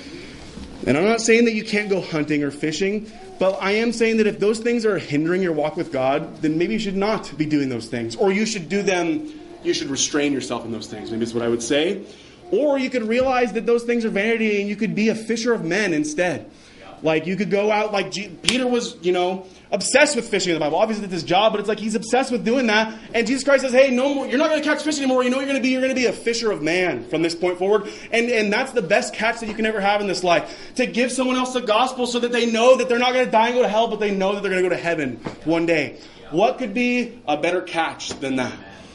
And I'm not saying that you can't go hunting or fishing, but I am saying that if those things are hindering your walk with God, then maybe you should not be doing those things. Or you should do them, you should restrain yourself in those things. Maybe that's what I would say. Or you could realize that those things are vanity and you could be a fisher of men instead. Like you could go out, like G- Peter was, you know, obsessed with fishing in the Bible. Obviously it's his job, but it's like he's obsessed with doing that. And Jesus Christ says, hey, no more, you're not going to catch fish anymore. You know what you're going to be? You're going to be a fisher of man from this point forward. And, and that's the best catch that you can ever have in this life. To give someone else the gospel so that they know that they're not going to die and go to hell, but they know that they're going to go to heaven one day. What could be a better catch than that?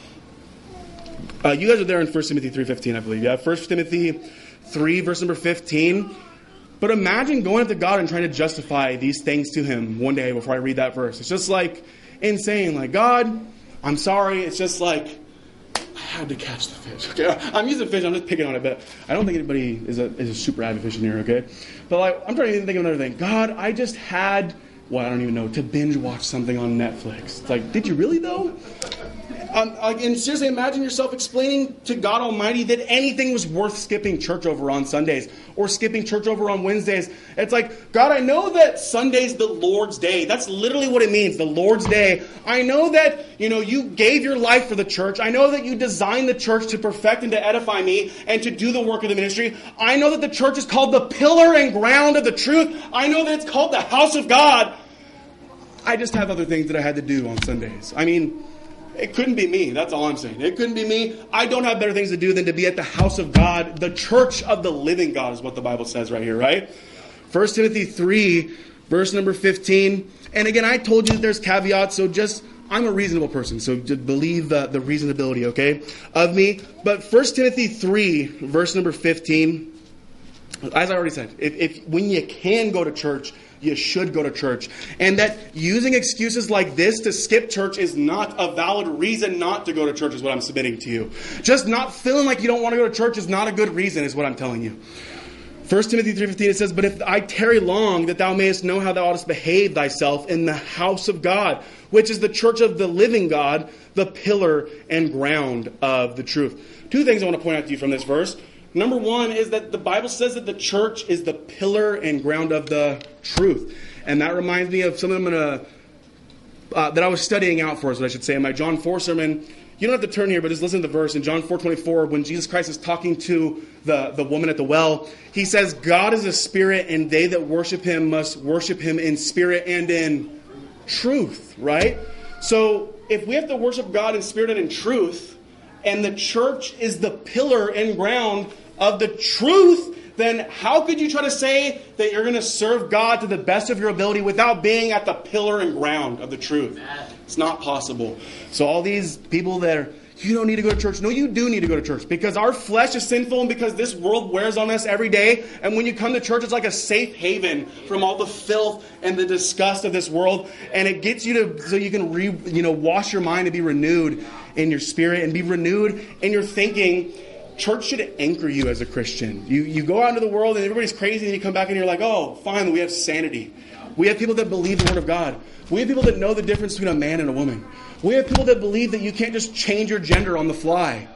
Uh, you guys are there in First Timothy three fifteen, I believe. Yeah, First Timothy three, verse number fifteen. But imagine going up to God and trying to justify these things to him one day before I read that verse. It's just like insane. Like, God, I'm sorry. It's just like, I had to catch the fish. Okay, I'm using fish. I'm just picking on it. But I don't think anybody is a, is a super avid fish in here, okay? But like, I'm trying to think of another thing. God, I just had, well, I don't even know, to binge watch something on Netflix. It's like, did you really though? Um, like, and seriously, imagine yourself explaining to God Almighty that anything was worth skipping church over on Sundays or skipping church over on Wednesdays. It's like, God, I know that Sunday's the Lord's day. That's literally what it means, the Lord's day. I know that, you know, you gave your life for the church. I know that you designed the church to perfect and to edify me and to do the work of the ministry. I know that the church is called the pillar and ground of the truth. I know that it's called the house of God. I just have other things that I had to do on Sundays. I mean, it couldn't be me. That's all I'm saying. It couldn't be me. I don't have better things to do than to be at the house of God. The church of the living God is what the Bible says right here, right? First Timothy three, verse number fifteen. And again, I told you that there's caveats, so just I'm a reasonable person, so to believe the, the reasonability, okay, of me. But First Timothy three, verse number fifteen, as I already said, if, if when you can go to church, you should go to church. And that using excuses like this to skip church is not a valid reason not to go to church is what I'm submitting to you. Just not feeling like you don't want to go to church is not a good reason is what I'm telling you. First Timothy three fifteen, it says, "But if I tarry long, that thou mayest know how thou oughtest behave thyself in the house of God, which is the church of the living God, the pillar and ground of the truth." Two things I want to point out to you from this verse. Number one is that the Bible says that the church is the pillar and ground of the truth. And that reminds me of something I'm going to, uh, that I was studying out for us, what I should say, in my John four sermon. You don't have to turn here, but just listen to the verse in John four twenty-four, when Jesus Christ is talking to the, the woman at the well. He says, "God is a spirit, and they that worship him must worship him in spirit and in truth," right? So if we have to worship God in spirit and in truth, and the church is the pillar and ground of the truth, then how could you try to say that you're going to serve God to the best of your ability without being at the pillar and ground of the truth? It's not possible. So all these people that are, you don't need to go to church. No, you do need to go to church, because our flesh is sinful and because this world wears on us every day. And when you come to church, it's like a safe haven from all the filth and the disgust of this world. And it gets you to, so you can re, you know, wash your mind and be renewed in your spirit and be renewed in your thinking. Church should anchor you as a Christian. You you go out into the world and everybody's crazy, and you come back and you're like, oh, finally, we have sanity. We have people that believe the Word of God. We have people that know the difference between a man and a woman. We have people that believe that you can't just change your gender on the fly.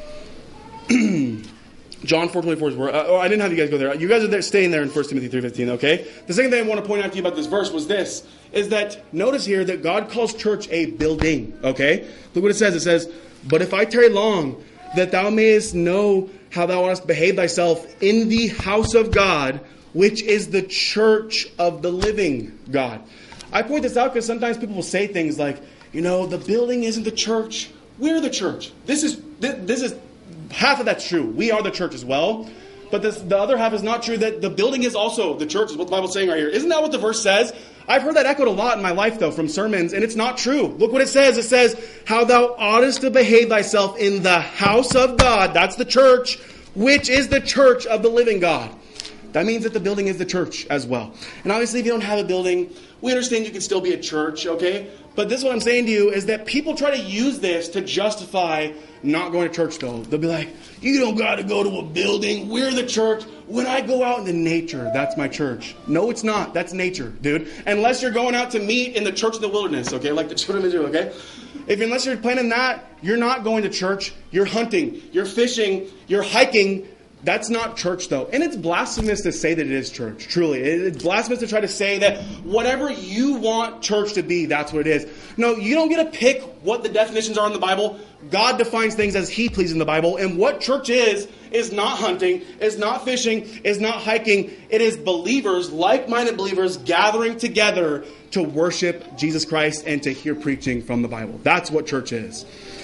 John four twenty-four is where, uh, oh, I didn't have you guys go there. You guys are there, staying there in First Timothy three fifteen, okay? The second thing I want to point out to you about this verse was this, is that notice here that God calls church a building, okay? Look what it says. It says, "But if I tarry long, that thou mayest know how thou oughtest behave thyself in the house of God, which is the church of the living God." I point this out because sometimes people will say things like, you know, the building isn't the church. We're the church. This is this is half of that's true. We are the church as well. But this, the other half is not true, that the building is also the church, is what the Bible's saying right here. Isn't that what the verse says? I've heard that echoed a lot in my life, though, from sermons, and it's not true. Look what it says. It says, "How thou oughtest to behave thyself in the house of God," that's the church, "which is the church of the living God." That means that the building is the church as well. And obviously, if you don't have a building, we understand you can still be a church, okay? But this is what I'm saying to you, is that people try to use this to justify not going to church, though. They'll be like, you don't got to go to a building. We're the church. When I go out into nature, that's my church. No, it's not. That's nature, dude. Unless you're going out to meet in the church in the wilderness, okay? Like the children of Israel, okay? If unless you're planning that, you're not going to church. You're hunting. You're fishing. You're hiking. That's not church, though. And it's blasphemous to say that it is church. Truly. It's blasphemous to try to say that whatever you want church to be, that's what it is. No, you don't get to pick what the definitions are in the Bible. God defines things as He pleases in the Bible. And what church is, is not hunting, is not fishing, is not hiking. It is believers, like-minded believers, gathering together to worship Jesus Christ and to hear preaching from the Bible. That's what church is.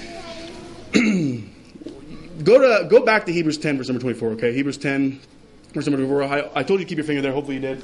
Go to go back to Hebrews ten, verse number twenty-four, okay? Hebrews ten, verse number twenty-four. I, I told you to keep your finger there. Hopefully you did.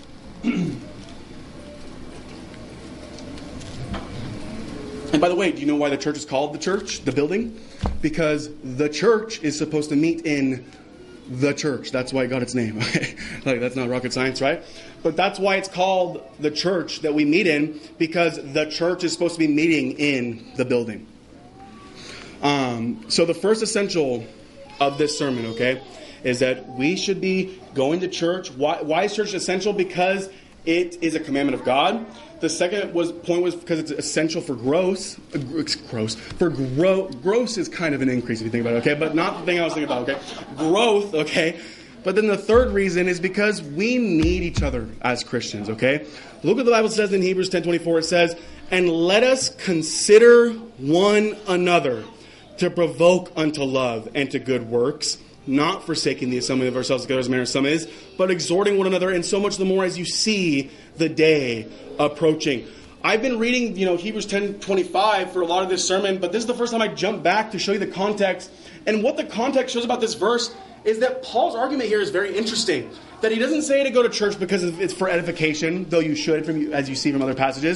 And by the way, do you know why the church is called the church, the building? Because the church is supposed to meet in the church. That's why it got its name. Okay? Like, that's not rocket science, right? But that's why it's called the church that we meet in, because the church is supposed to be meeting in the building. Um, so the first essential of this sermon, okay, is that we should be going to church. Why, why is church essential? Because it is a commandment of God. The second was point was because it's essential for growth. Uh, gross. For grow, gross is kind of an increase if you think about it, okay? But not the thing I was thinking about, okay? Growth, okay? But then the third reason is because we need each other as Christians, okay? Look what the Bible says in Hebrews ten twenty-four. It says, "And let us consider one another to provoke unto love and to good works, not forsaking the assembly of ourselves together as manner of some is, but exhorting one another, and so much the more as you see the day approaching." I've been reading, you know, Hebrews ten twenty-five for a lot of this sermon, but this is the first time I jumped back to show you the context. And what the context shows about this verse is that Paul's argument here is very interesting. That he doesn't say to go to church because it's for edification, though you should, from as you see from other passages.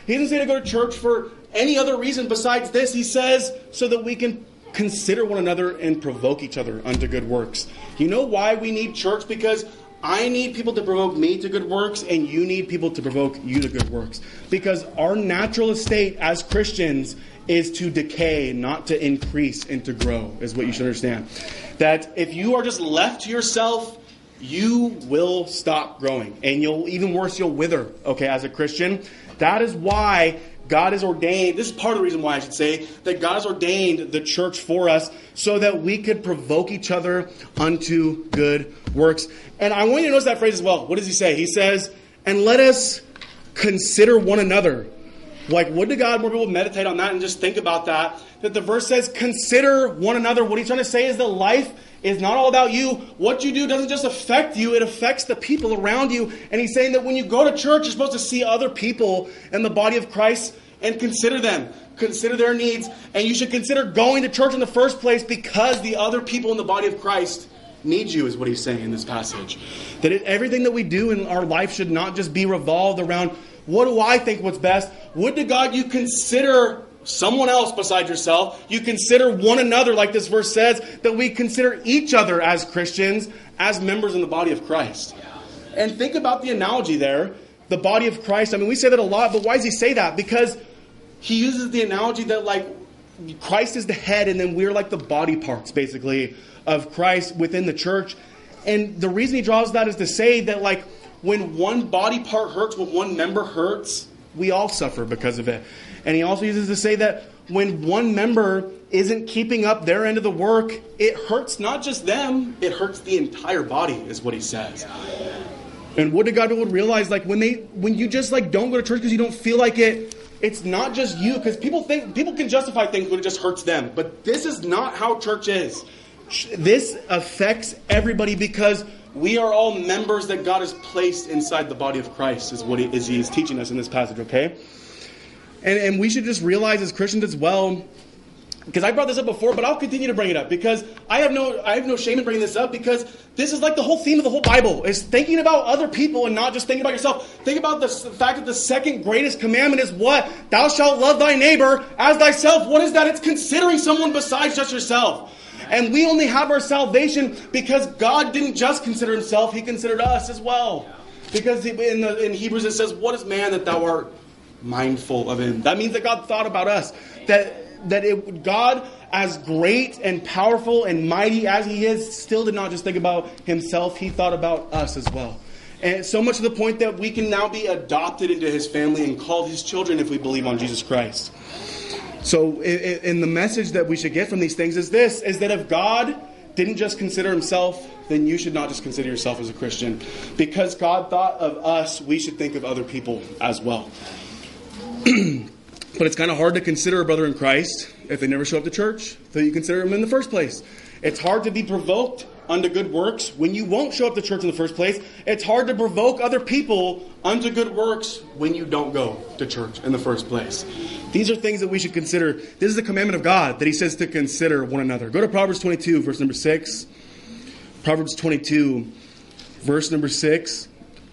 He doesn't say to go to church for any other reason besides this. He says so that we can consider one another and provoke each other unto good works. You know why we need church? Because I need people to provoke me to good works, and you need people to provoke you to good works. Because our natural estate as Christians is to decay, not to increase and to grow, is what you should understand. That if you are just left to yourself, you will stop growing. And you'll, even worse, you'll wither, okay, as a Christian. That is why God has ordained, this is part of the reason why I should say, that God has ordained the church for us so that we could provoke each other unto good works. And I want you to notice that phrase as well. What does he say? He says, and let us consider one another. Like, would to God more people meditate on that and just think about that? That the verse says, consider one another. What he's trying to say is that life is not all about you. What you do doesn't just affect you, it affects the people around you. And he's saying that when you go to church, you're supposed to see other people in the body of Christ and consider them. Consider their needs. And you should consider going to church in the first place because the other people in the body of Christ need you, is what he's saying in this passage. That it, everything that we do in our life should not just be revolved around, what do I think what's best? Would to God you consider someone else besides yourself. You consider one another, like this verse says, that we consider each other as Christians, as members in the body of Christ. And think about the analogy there, the body of Christ. I mean, we say that a lot, but why does he say that? Because he uses the analogy that, like, Christ is the head and then we're like the body parts, basically, of Christ within the church. And the reason he draws that is to say that, like, when one body part hurts, when one member hurts, we all suffer because of it. And he also uses to say that when one member isn't keeping up their end of the work, it hurts not just them, it hurts the entire body, is what he says. And would to God would realize, like, when they, when you just, like, don't go to church because you don't feel like it, it's not just you. Because people think, people can justify things when it just hurts them. But this is not how church is. This affects everybody because we are all members that God has placed inside the body of Christ, is what he is he is teaching us in this passage, okay? And, and we should just realize as Christians as well, because I brought this up before, but I'll continue to bring it up because I have no I have no shame in bringing this up, because this is like the whole theme of the whole Bible, is thinking about other people and not just thinking about yourself. Think about the fact that the second greatest commandment is what? Thou shalt love thy neighbor as thyself. What is that? It's considering someone besides just yourself. And we only have our salvation because God didn't just consider himself, he considered us as well. Because in, the, in Hebrews it says, what is man that thou art mindful of him? That means that God thought about us. That, that it, God, as great and powerful and mighty as he is, still did not just think about himself, he thought about us as well. And so much to the point that we can now be adopted into his family and called his children if we believe on Jesus Christ. So, in the message that we should get from these things is this, is that if God didn't just consider himself, then you should not just consider yourself as a Christian. Because God thought of us, we should think of other people as well. But it's kind of hard to consider a brother in Christ if they never show up to church, that you consider them in the first place. It's hard to be provoked unto good works when you won't show up to church in the first place. It's hard to provoke other people unto good works when you don't go to church in the first place. These are things that we should consider. This is the commandment of God that he says to consider one another. Go to Proverbs twenty-two, verse number six. Proverbs twenty-two, verse number six.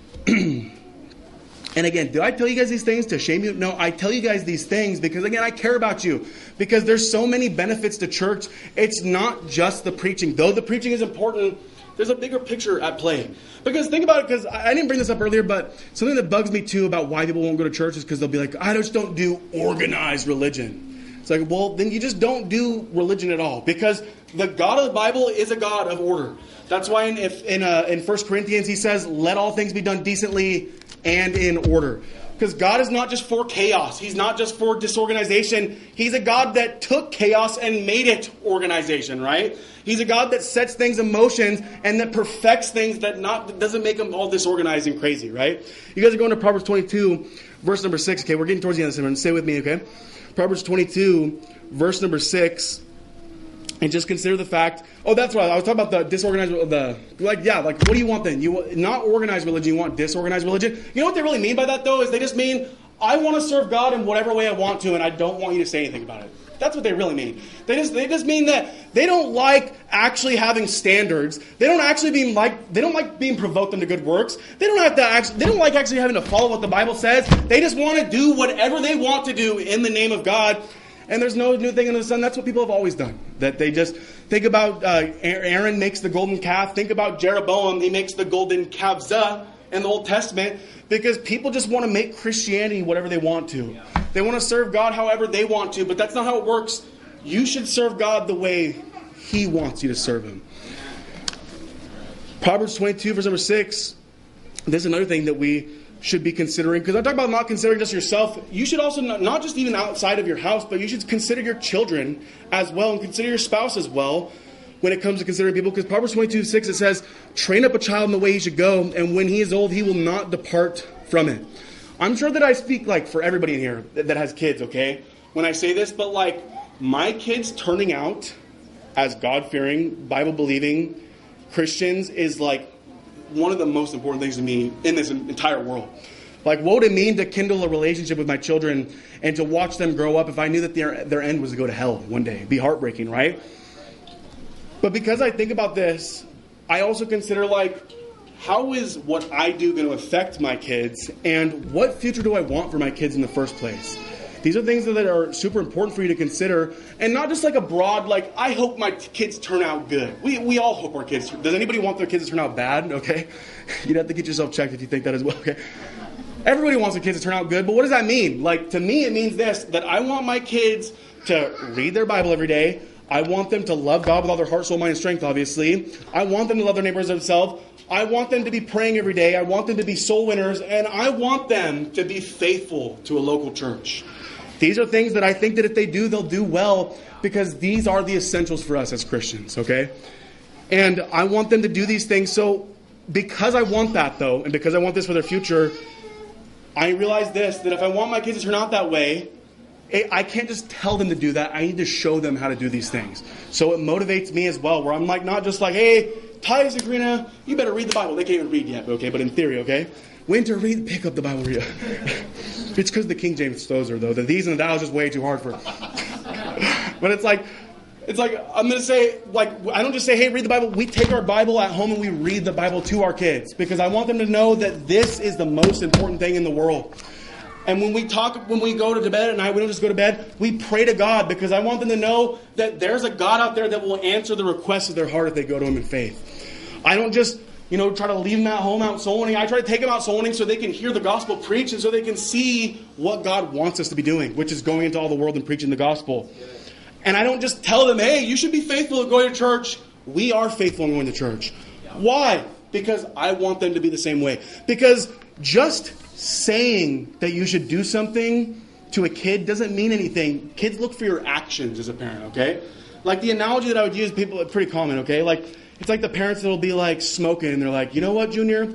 And again, did I tell you guys these things to shame you? No, I tell you guys these things because, again, I care about you. Because there's so many benefits to church. It's not just the preaching. Though the preaching is important, there's a bigger picture at play. Because think about it, because I didn't bring this up earlier, but something that bugs me too about why people won't go to church is because they'll be like, I just don't do organized religion. It's like, well, then you just don't do religion at all. Because the God of the Bible is a God of order. That's why in, if, in, uh, in First Corinthians he says, let all things be done decently and in order. Because God is not just for chaos. He's not just for disorganization. He's a God that took chaos and made it organization, right? He's a God that sets things in motion and that perfects things that not that doesn't make them all disorganized and crazy, right? You guys are going to Proverbs twenty-two, verse number six. Okay, we're getting towards the end of this one. Stay with me, okay? Proverbs twenty-two, verse number six. And just consider the fact, oh, that's right. I was talking about the disorganized, the like, yeah, like, what do you want then? You not organized religion, you want disorganized religion. You know what they really mean by that, though, is they just mean, I want to serve God in whatever way I want to, and I don't want you to say anything about it. That's what they really mean. They just they just mean that they don't like actually having standards. They don't actually being like they don't like being provoked into good works. They don't have to actually they don't like actually having to follow what the Bible says. They just want to do whatever they want to do in the name of God. And there's no new thing under the sun. That's what people have always done. That they just think about uh, Aaron makes the golden calf. Think about Jeroboam. He makes the golden kavzah in the Old Testament, because people just want to make Christianity whatever they want to. They want to serve God however they want to, but that's not how it works. You should serve God the way He wants you to serve Him. Proverbs twenty-two, verse number six. This is another thing that we should be considering. Because I talk about not considering just yourself. You should also, not, not just even outside of your house, but you should consider your children as well, and consider your spouse as well when it comes to considering people. Because Proverbs twenty-two, six, it says, train up a child in the way he should go, and when he is old, he will not depart from it. I'm sure that I speak like for everybody in here that, that has kids, okay, when I say this, but like my kids turning out as God-fearing, Bible-believing Christians is like one of the most important things to me in this entire world. Like, what would it mean to kindle a relationship with my children and to watch them grow up if I knew that their their end was to go to hell one day? It'd be heartbreaking, right? But because I think about this, I also consider, like, how is what I do going to affect my kids, and what future do I want for my kids in the first place? These are things that are super important for you to consider, and not just like a broad, like, I hope my kids turn out good. We we all hope our kids. Does anybody want their kids to turn out bad? Okay. You'd have to get yourself checked if you think that as well, okay? Everybody wants their kids to turn out good, but what does that mean? Like, to me, it means this, that I want my kids to read their Bible every day. I want them to love God with all their heart, soul, mind, and strength, obviously. I want them to love their neighbors as themselves. I want them to be praying every day. I want them to be soul winners. And I want them to be faithful to a local church. These are things that I think that if they do, they'll do well, because these are the essentials for us as Christians, okay? And I want them to do these things. So because I want that, though, and because I want this for their future, I realize this, that if I want my kids to turn out that way, I can't just tell them to do that. I need to show them how to do these things. So it motivates me as well, where I'm like, not just like, hey, Ty, Sabrina, you better read the Bible. They can't even read yet, okay? But in theory, okay? Winter, read, pick up the Bible, read it. It's because the King James throws her, though. The these and the thou is just way too hard for her. But it's like, it's like, I'm going to say, like, I don't just say, hey, read the Bible. We take our Bible at home and we read the Bible to our kids, because I want them to know that this is the most important thing in the world. And when we talk, when we go to bed at night, we don't just go to bed. We pray to God, because I want them to know that there's a God out there that will answer the requests of their heart if they go to Him in faith. I don't just, you know, try to leave them at home out soul winning. I try to take them out soul winning so they can hear the gospel preached, and so they can see what God wants us to be doing, which is going into all the world and preaching the gospel. And I don't just tell them, hey, you should be faithful in going to church. We are faithful in going to church. Why? Because I want them to be the same way. Because just saying that you should do something to a kid doesn't mean anything. Kids look for your actions as a parent, okay? Like the analogy that I would use, people are pretty common, okay? Like, it's like the parents that'll be like smoking, and they're like, you know what, Junior?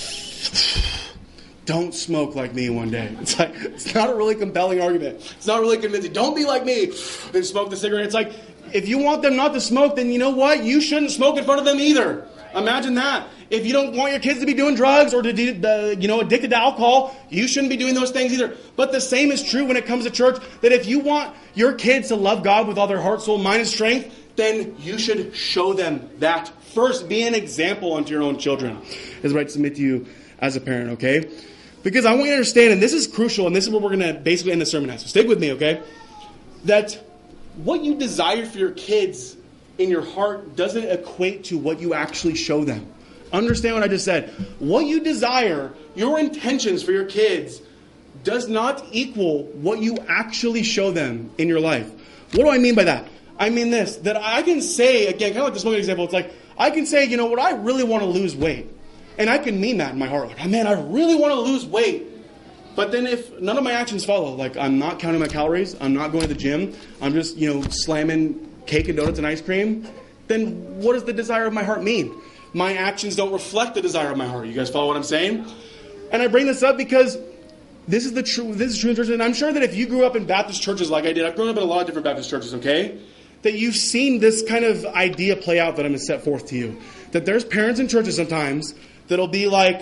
Don't smoke like me one day. It's like, it's not a really compelling argument. It's not really convincing. Don't be like me and smoke the cigarette. It's like, if you want them not to smoke, then you know what? You shouldn't smoke in front of them either. Imagine that. If you don't want your kids to be doing drugs or to do, the, you know, addicted to alcohol, you shouldn't be doing those things either. But the same is true when it comes to church, that if you want your kids to love God with all their heart, soul, mind, and strength, then you should show them that first. Be an example unto your own children, is what I submit to you as a parent, okay? Because I want you to understand, and this is crucial, and this is what we're going to basically end the sermon at. So stick with me, okay? That what you desire for your kids in your heart doesn't equate to what you actually show them. Understand what I just said. What you desire, your intentions for your kids, does not equal what you actually show them in your life. What do I mean by that? I mean this, that I can say, again, kind of like the smoking example, it's like, I can say, you know what, I really want to lose weight. And I can mean that in my heart. Like, oh, man, I really want to lose weight. But then if none of my actions follow, like I'm not counting my calories, I'm not going to the gym, I'm just, you know, slamming cake and donuts and ice cream, then what does the desire of my heart mean? My actions don't reflect the desire of my heart. You guys follow what I'm saying? And I bring this up because this is the true, this is true in churches. And I'm sure that if you grew up in Baptist churches like I did, I've grown up in a lot of different Baptist churches, okay? That you've seen this kind of idea play out that I'm going to set forth to you. That there's parents in churches sometimes that'll be like,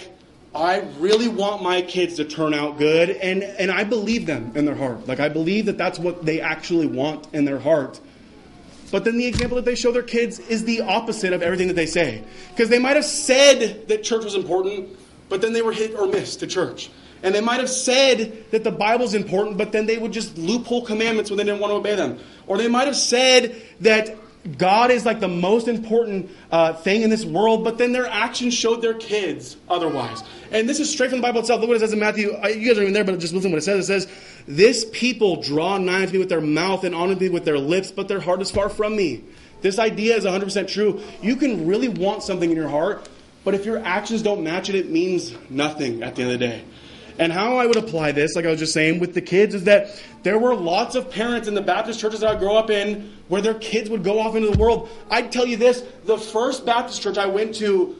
I really want my kids to turn out good, and, and I believe them in their heart. Like, I believe that that's what they actually want in their heart. But then the example that they show their kids is the opposite of everything that they say. Because they might have said that church was important, but then they were hit or miss to church. And they might have said that the Bible's important, but then they would just loophole commandments when they didn't want to obey them. Or they might have said that God is like the most important uh, thing in this world, but then their actions showed their kids otherwise. And this is straight from the Bible itself. Look what it says in Matthew. You guys aren't even there, but just listen to what it says. It says, "This people draw nigh to me with their mouth and honor me with their lips, but their heart is far from me." This idea is one hundred percent true. You can really want something in your heart, but if your actions don't match it, it means nothing at the end of the day. And how I would apply this, like I was just saying, with the kids is that there were lots of parents in the Baptist churches that I grew up in where their kids would go off into the world. I'd tell you this, the first Baptist church I went to,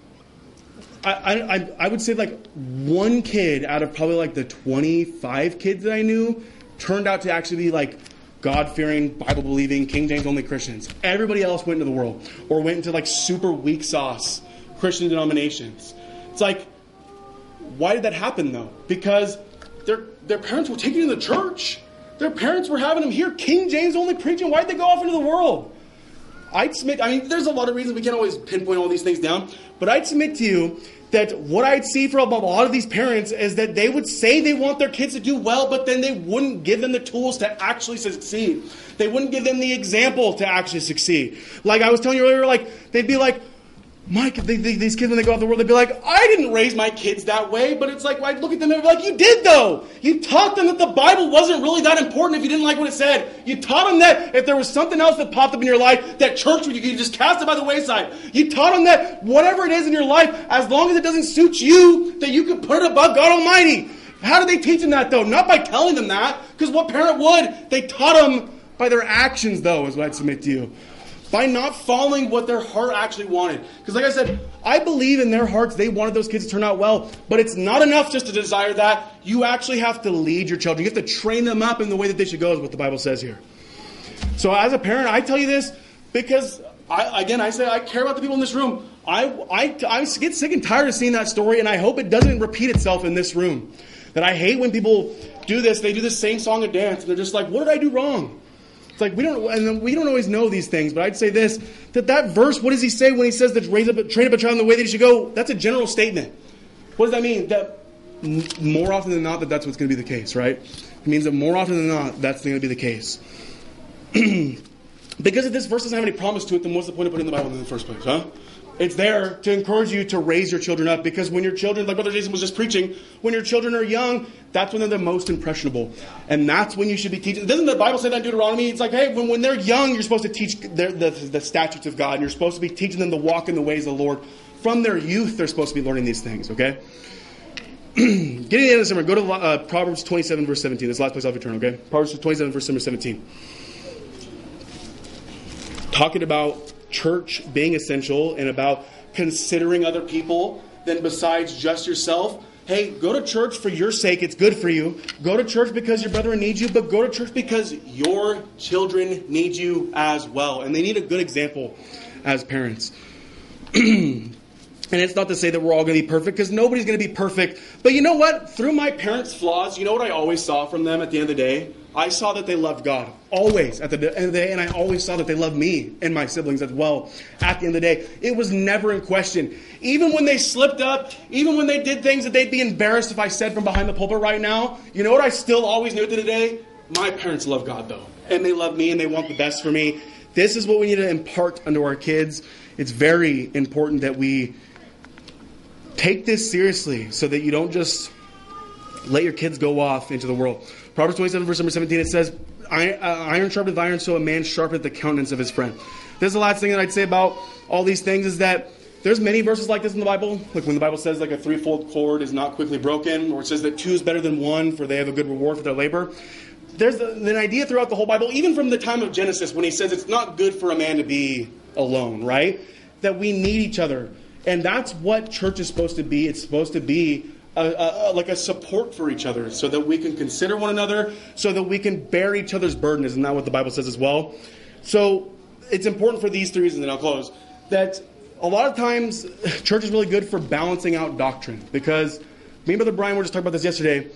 I, I, I would say like one kid out of probably like the twenty-five kids that I knew turned out to actually be like God-fearing, Bible-believing, King James-only Christians. Everybody else went into the world or went into like super weak sauce Christian denominations. It's like, why did that happen, though? Because their their parents were taking them to church. Their parents were having them hear King James only preaching. Why did they go off into the world? I'd submit, I mean, there's a lot of reasons. We can't always pinpoint all these things down. But I'd submit to you that what I'd see for a lot of these parents is that they would say they want their kids to do well, but then they wouldn't give them the tools to actually succeed. They wouldn't give them the example to actually succeed. Like I was telling you earlier, like they'd be like, Mike, they, they, these kids, when they go out the world, they'd be like, I didn't raise my kids that way. But it's like, I'd look at them and be like, you did, though. You taught them that the Bible wasn't really that important if you didn't like what it said. You taught them that if there was something else that popped up in your life, that church, you could just cast it by the wayside. You taught them that whatever it is in your life, as long as it doesn't suit you, that you can put it above God Almighty. How did they teach them that, though? Not by telling them that, because what parent would? They taught them by their actions, though, is what I'd submit to you. By not following what their heart actually wanted. Because like I said, I believe in their hearts they wanted those kids to turn out well. But it's not enough just to desire that. You actually have to lead your children. You have to train them up in the way that they should go, is what the Bible says here. So as a parent, I tell you this because, I, again, I say I care about the people in this room. I, I, I get sick and tired of seeing that story, and I hope it doesn't repeat itself in this room. That I hate when people do this. They do the same song and dance, and they're just like, what did I do wrong? It's like we don't, and we don't always know these things. But I'd say this: that that verse, what does he say when he says that raise up, train up a child in the way that he should go? That's a general statement. What does that mean? That more often than not, that that's what's going to be the case, right? It means that more often than not, that's going to be the case. Because if this verse doesn't have any promise to it, then what's the point of putting the Bible in the first place, huh? It's there to encourage you to raise your children up, because when your children, like Brother Jason was just preaching, when your children are young, that's when they're the most impressionable. And that's when you should be teaching. Doesn't the Bible say that in Deuteronomy? It's like, hey, when, when they're young, you're supposed to teach their, the, the statutes of God. And you're supposed to be teaching them to walk in the ways of the Lord. From their youth, they're supposed to be learning these things, okay? Getting to the end of the summer, go to uh, Proverbs twenty-seven, verse seventeen. That's the last place I'll return, okay? Proverbs twenty-seven, verse seventeen. Talking about church being essential and about considering other people than besides just yourself. Hey, go to church for your sake. It's good for you. Go to church because your brethren need you, but go to church because your children need you as well. And they need a good example as parents. And it's not to say that we're all going to be perfect, because nobody's going to be perfect. But you know what? Through my parents' flaws, you know what I always saw from them at the end of the day? I saw that they loved God. Always at the end of the day. And I always saw that they loved me and my siblings as well at the end of the day. It was never in question. Even when they slipped up, even when they did things that they'd be embarrassed if I said from behind the pulpit right now, you know what I still always knew to today? My parents love God, though. And they love me and they want the best for me. This is what we need to impart unto our kids. It's very important that we take this seriously so that you don't just let your kids go off into the world. Proverbs twenty-seven, verse number seventeen, it says, iron sharpeneth iron, so a man sharpeneth the countenance of his friend. There's the last thing that I'd say about all these things is that there's many verses like this in the Bible. Like when the Bible says like a threefold cord is not quickly broken, or it says that two is better than one, for they have a good reward for their labor. There's an idea throughout the whole Bible, even from the time of Genesis, when he says it's not good for a man to be alone, right? That we need each other. And that's what church is supposed to be. It's supposed to be a, a, like a support for each other, so that we can consider one another, so that we can bear each other's burden. Isn't that what the Bible says as well? So it's important for these three reasons, and I'll close, that a lot of times, church is really good for balancing out doctrine. Because me and Brother Brian were just talking about this yesterday.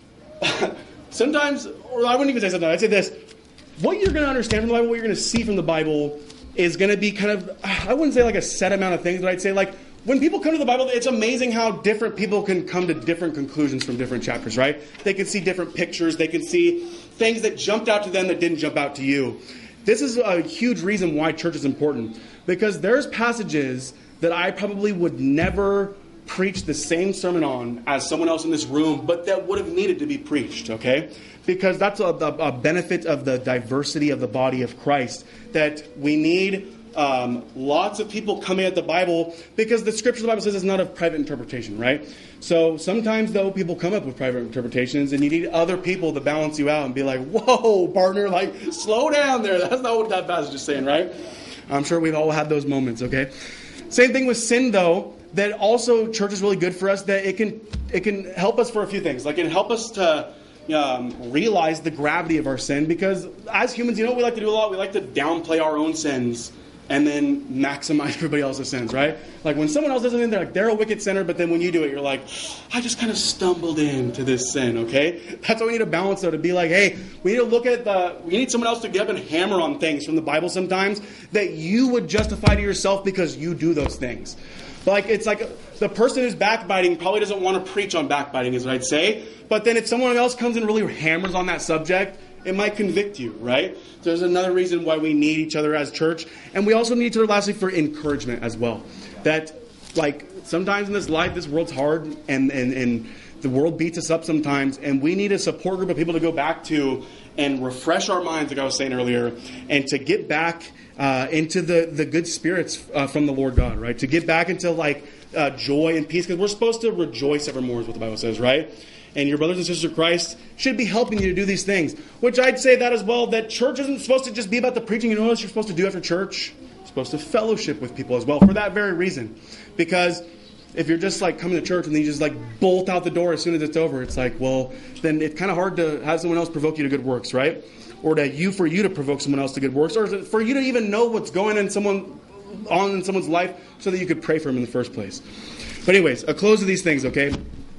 Sometimes, or I wouldn't even say sometimes, I'd say this. What you're going to understand from the Bible, what you're going to see from the Bible is going to be kind of, I wouldn't say like a set amount of things, but I'd say like, when people come to the Bible, it's amazing how different people can come to different conclusions from different chapters, right? They can see different pictures. They can see things that jumped out to them that didn't jump out to you. This is a huge reason why church is important. Because there's passages that I probably would never preach the same sermon on as someone else in this room, but that would have needed to be preached, okay? Because that's a, a, a benefit of the diversity of the body of Christ, that we need um, lots of people coming at the Bible, because the scripture, the Bible says, is not of private interpretation, right? So sometimes, though, people come up with private interpretations, and you need other people to balance you out and be like, whoa, partner, like, slow down there. That's not what that passage is saying, right? I'm sure we've all had those moments, okay? Same thing with sin, though, that also church is really good for us, that it can it can help us for a few things. Like, it can help us to um, realize the gravity of our sin, because as humans, you know what we like to do a lot? We like to downplay our own sins and then maximize everybody else's sins, right? Like, when someone else does something, they're like, they're a wicked sinner, but then when you do it, you're like, I just kind of stumbled into this sin, okay? That's why we need to balance, though, to be like, hey, we need to look at the, we need someone else to get up and hammer on things from the Bible sometimes that you would justify to yourself because you do those things. Like, it's like the person who's backbiting probably doesn't want to preach on backbiting, is what I'd say. But then if someone else comes and really hammers on that subject, it might convict you, right? So there's another reason why we need each other as church. And we also need each other, lastly, for encouragement as well. That, like, sometimes in this life, this world's hard, and, and, and the world beats us up sometimes. And we need a support group of people to go back to and refresh our minds, like I was saying earlier, and to get back uh, into the, the good spirits uh, from the Lord God, right? To get back into, like, uh, joy and peace. Because we're supposed to rejoice evermore is what the Bible says, right? And your brothers and sisters of Christ should be helping you to do these things. Which I'd say that as well, that church isn't supposed to just be about the preaching. You know what you're supposed to do after church? You're supposed to fellowship with people as well, for that very reason. Because if you're just like coming to church and then you just like bolt out the door as soon as it's over, it's like, well, then it's kind of hard to have someone else provoke you to good works, right? Or to you for you to provoke someone else to good works, or is it for you to even know what's going on in someone on in someone's life so that you could pray for them in the first place. But anyways, a close to these things, okay?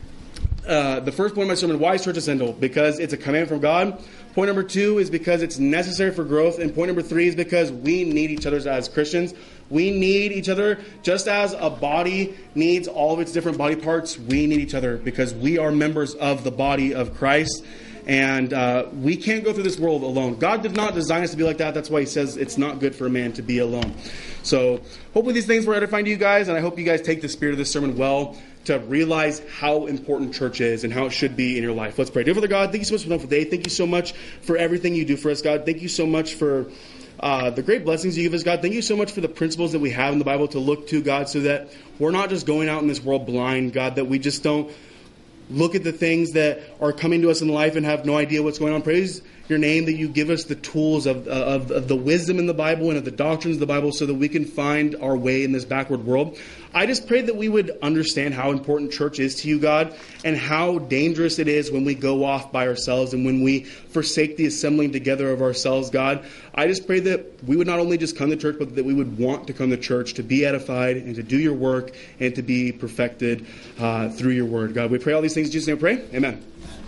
Uh, the first point of my sermon, why is church essential? Because it's a command from God. Point number two is because it's necessary for growth. And point number three is because we need each other as Christians. We need each other just as a body needs all of its different body parts. We need each other because we are members of the body of Christ. And uh, we can't go through this world alone. God did not design us to be like that. That's why he says it's not good for a man to be alone. So hopefully these things were edifying to you guys. And I hope you guys take the spirit of this sermon well, to realize how important church is and how it should be in your life. Let's pray. Dear Father God, thank you so much for the wonderful day. Thank you so much for everything you do for us, God. Thank you so much for uh, the great blessings you give us, God. Thank you so much for the principles that we have in the Bible to look to, God, so that we're not just going out in this world blind, God, that we just don't look at the things that are coming to us in life and have no idea what's going on. Praise your name that you give us the tools of, of, of the wisdom in the Bible and of the doctrines of the Bible so that we can find our way in this backward world. I just pray that we would understand how important church is to you, God, and how dangerous it is when we go off by ourselves and when we forsake the assembling together of ourselves, God. I just pray that we would not only just come to church, but that we would want to come to church to be edified and to do your work and to be perfected uh, through your word. God, we pray all these things in Jesus' name. We pray. Amen.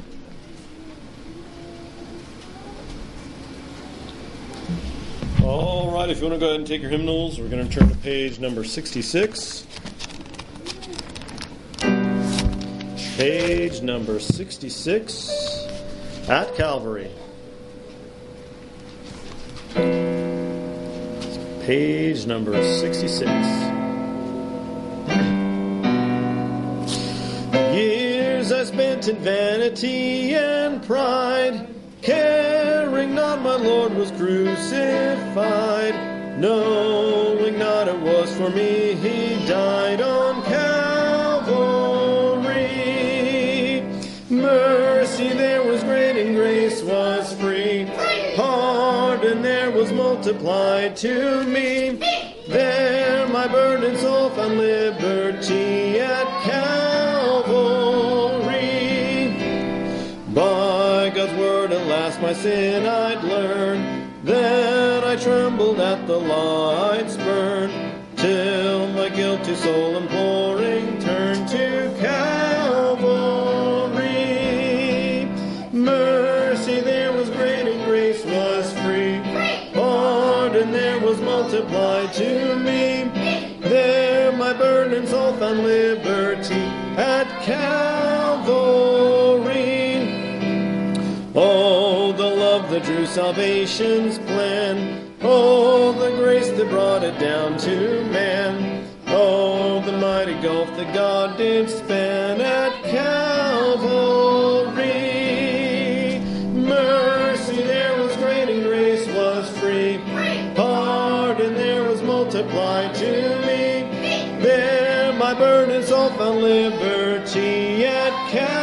All right, if you want to go ahead and take your hymnals, we're going to turn to page number sixty-six. Page number sixty-six, At Calvary. Page number sixty-six. Years I spent in vanity and pride, caring not my Lord was crucified, knowing not it was for me he died on Calvary. Mercy there was great and grace was free, pardon there was multiplied to me. There my burdened soul found liberty at Calvary. By God's word at last my sin I'd learn, then I trembled at the light's burn, till my to soul imploring, turn to Calvary. Mercy there was great and grace was free. Pardon there was multiplied to me. There my burdens all found liberty at Calvary. Oh, the love that drew salvation's plan. Oh, the grace that brought it down to man. Oh, the mighty gulf that God did span at Calvary. Mercy there was great and grace was free. Pardon there was multiplied to me. There my burdens all found liberty at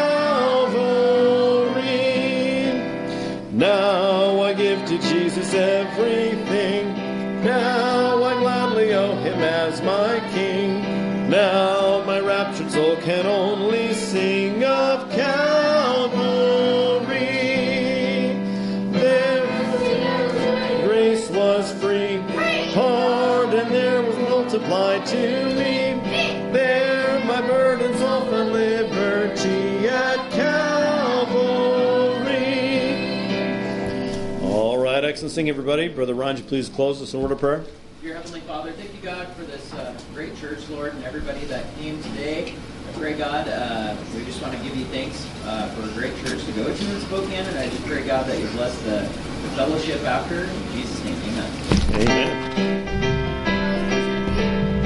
Calvary. Now I give to Jesus everything. Now I gladly owe him as my King. Now my raptured soul can only sing of Calvary. There grace was free. Pardon there was multiplied to me. There my burdens all found liberty at Calvary. All right, excellent sing, everybody. Brother Ron, would you please close us in word of prayer? Dear Heavenly Father, thank you, God, for this uh, great church, Lord, and everybody that came today. I pray, God, uh, we just want to give you thanks uh, for a great church to go to in Spokane, and I just pray, God, that you bless the, the fellowship after. In Jesus' name, amen. Amen.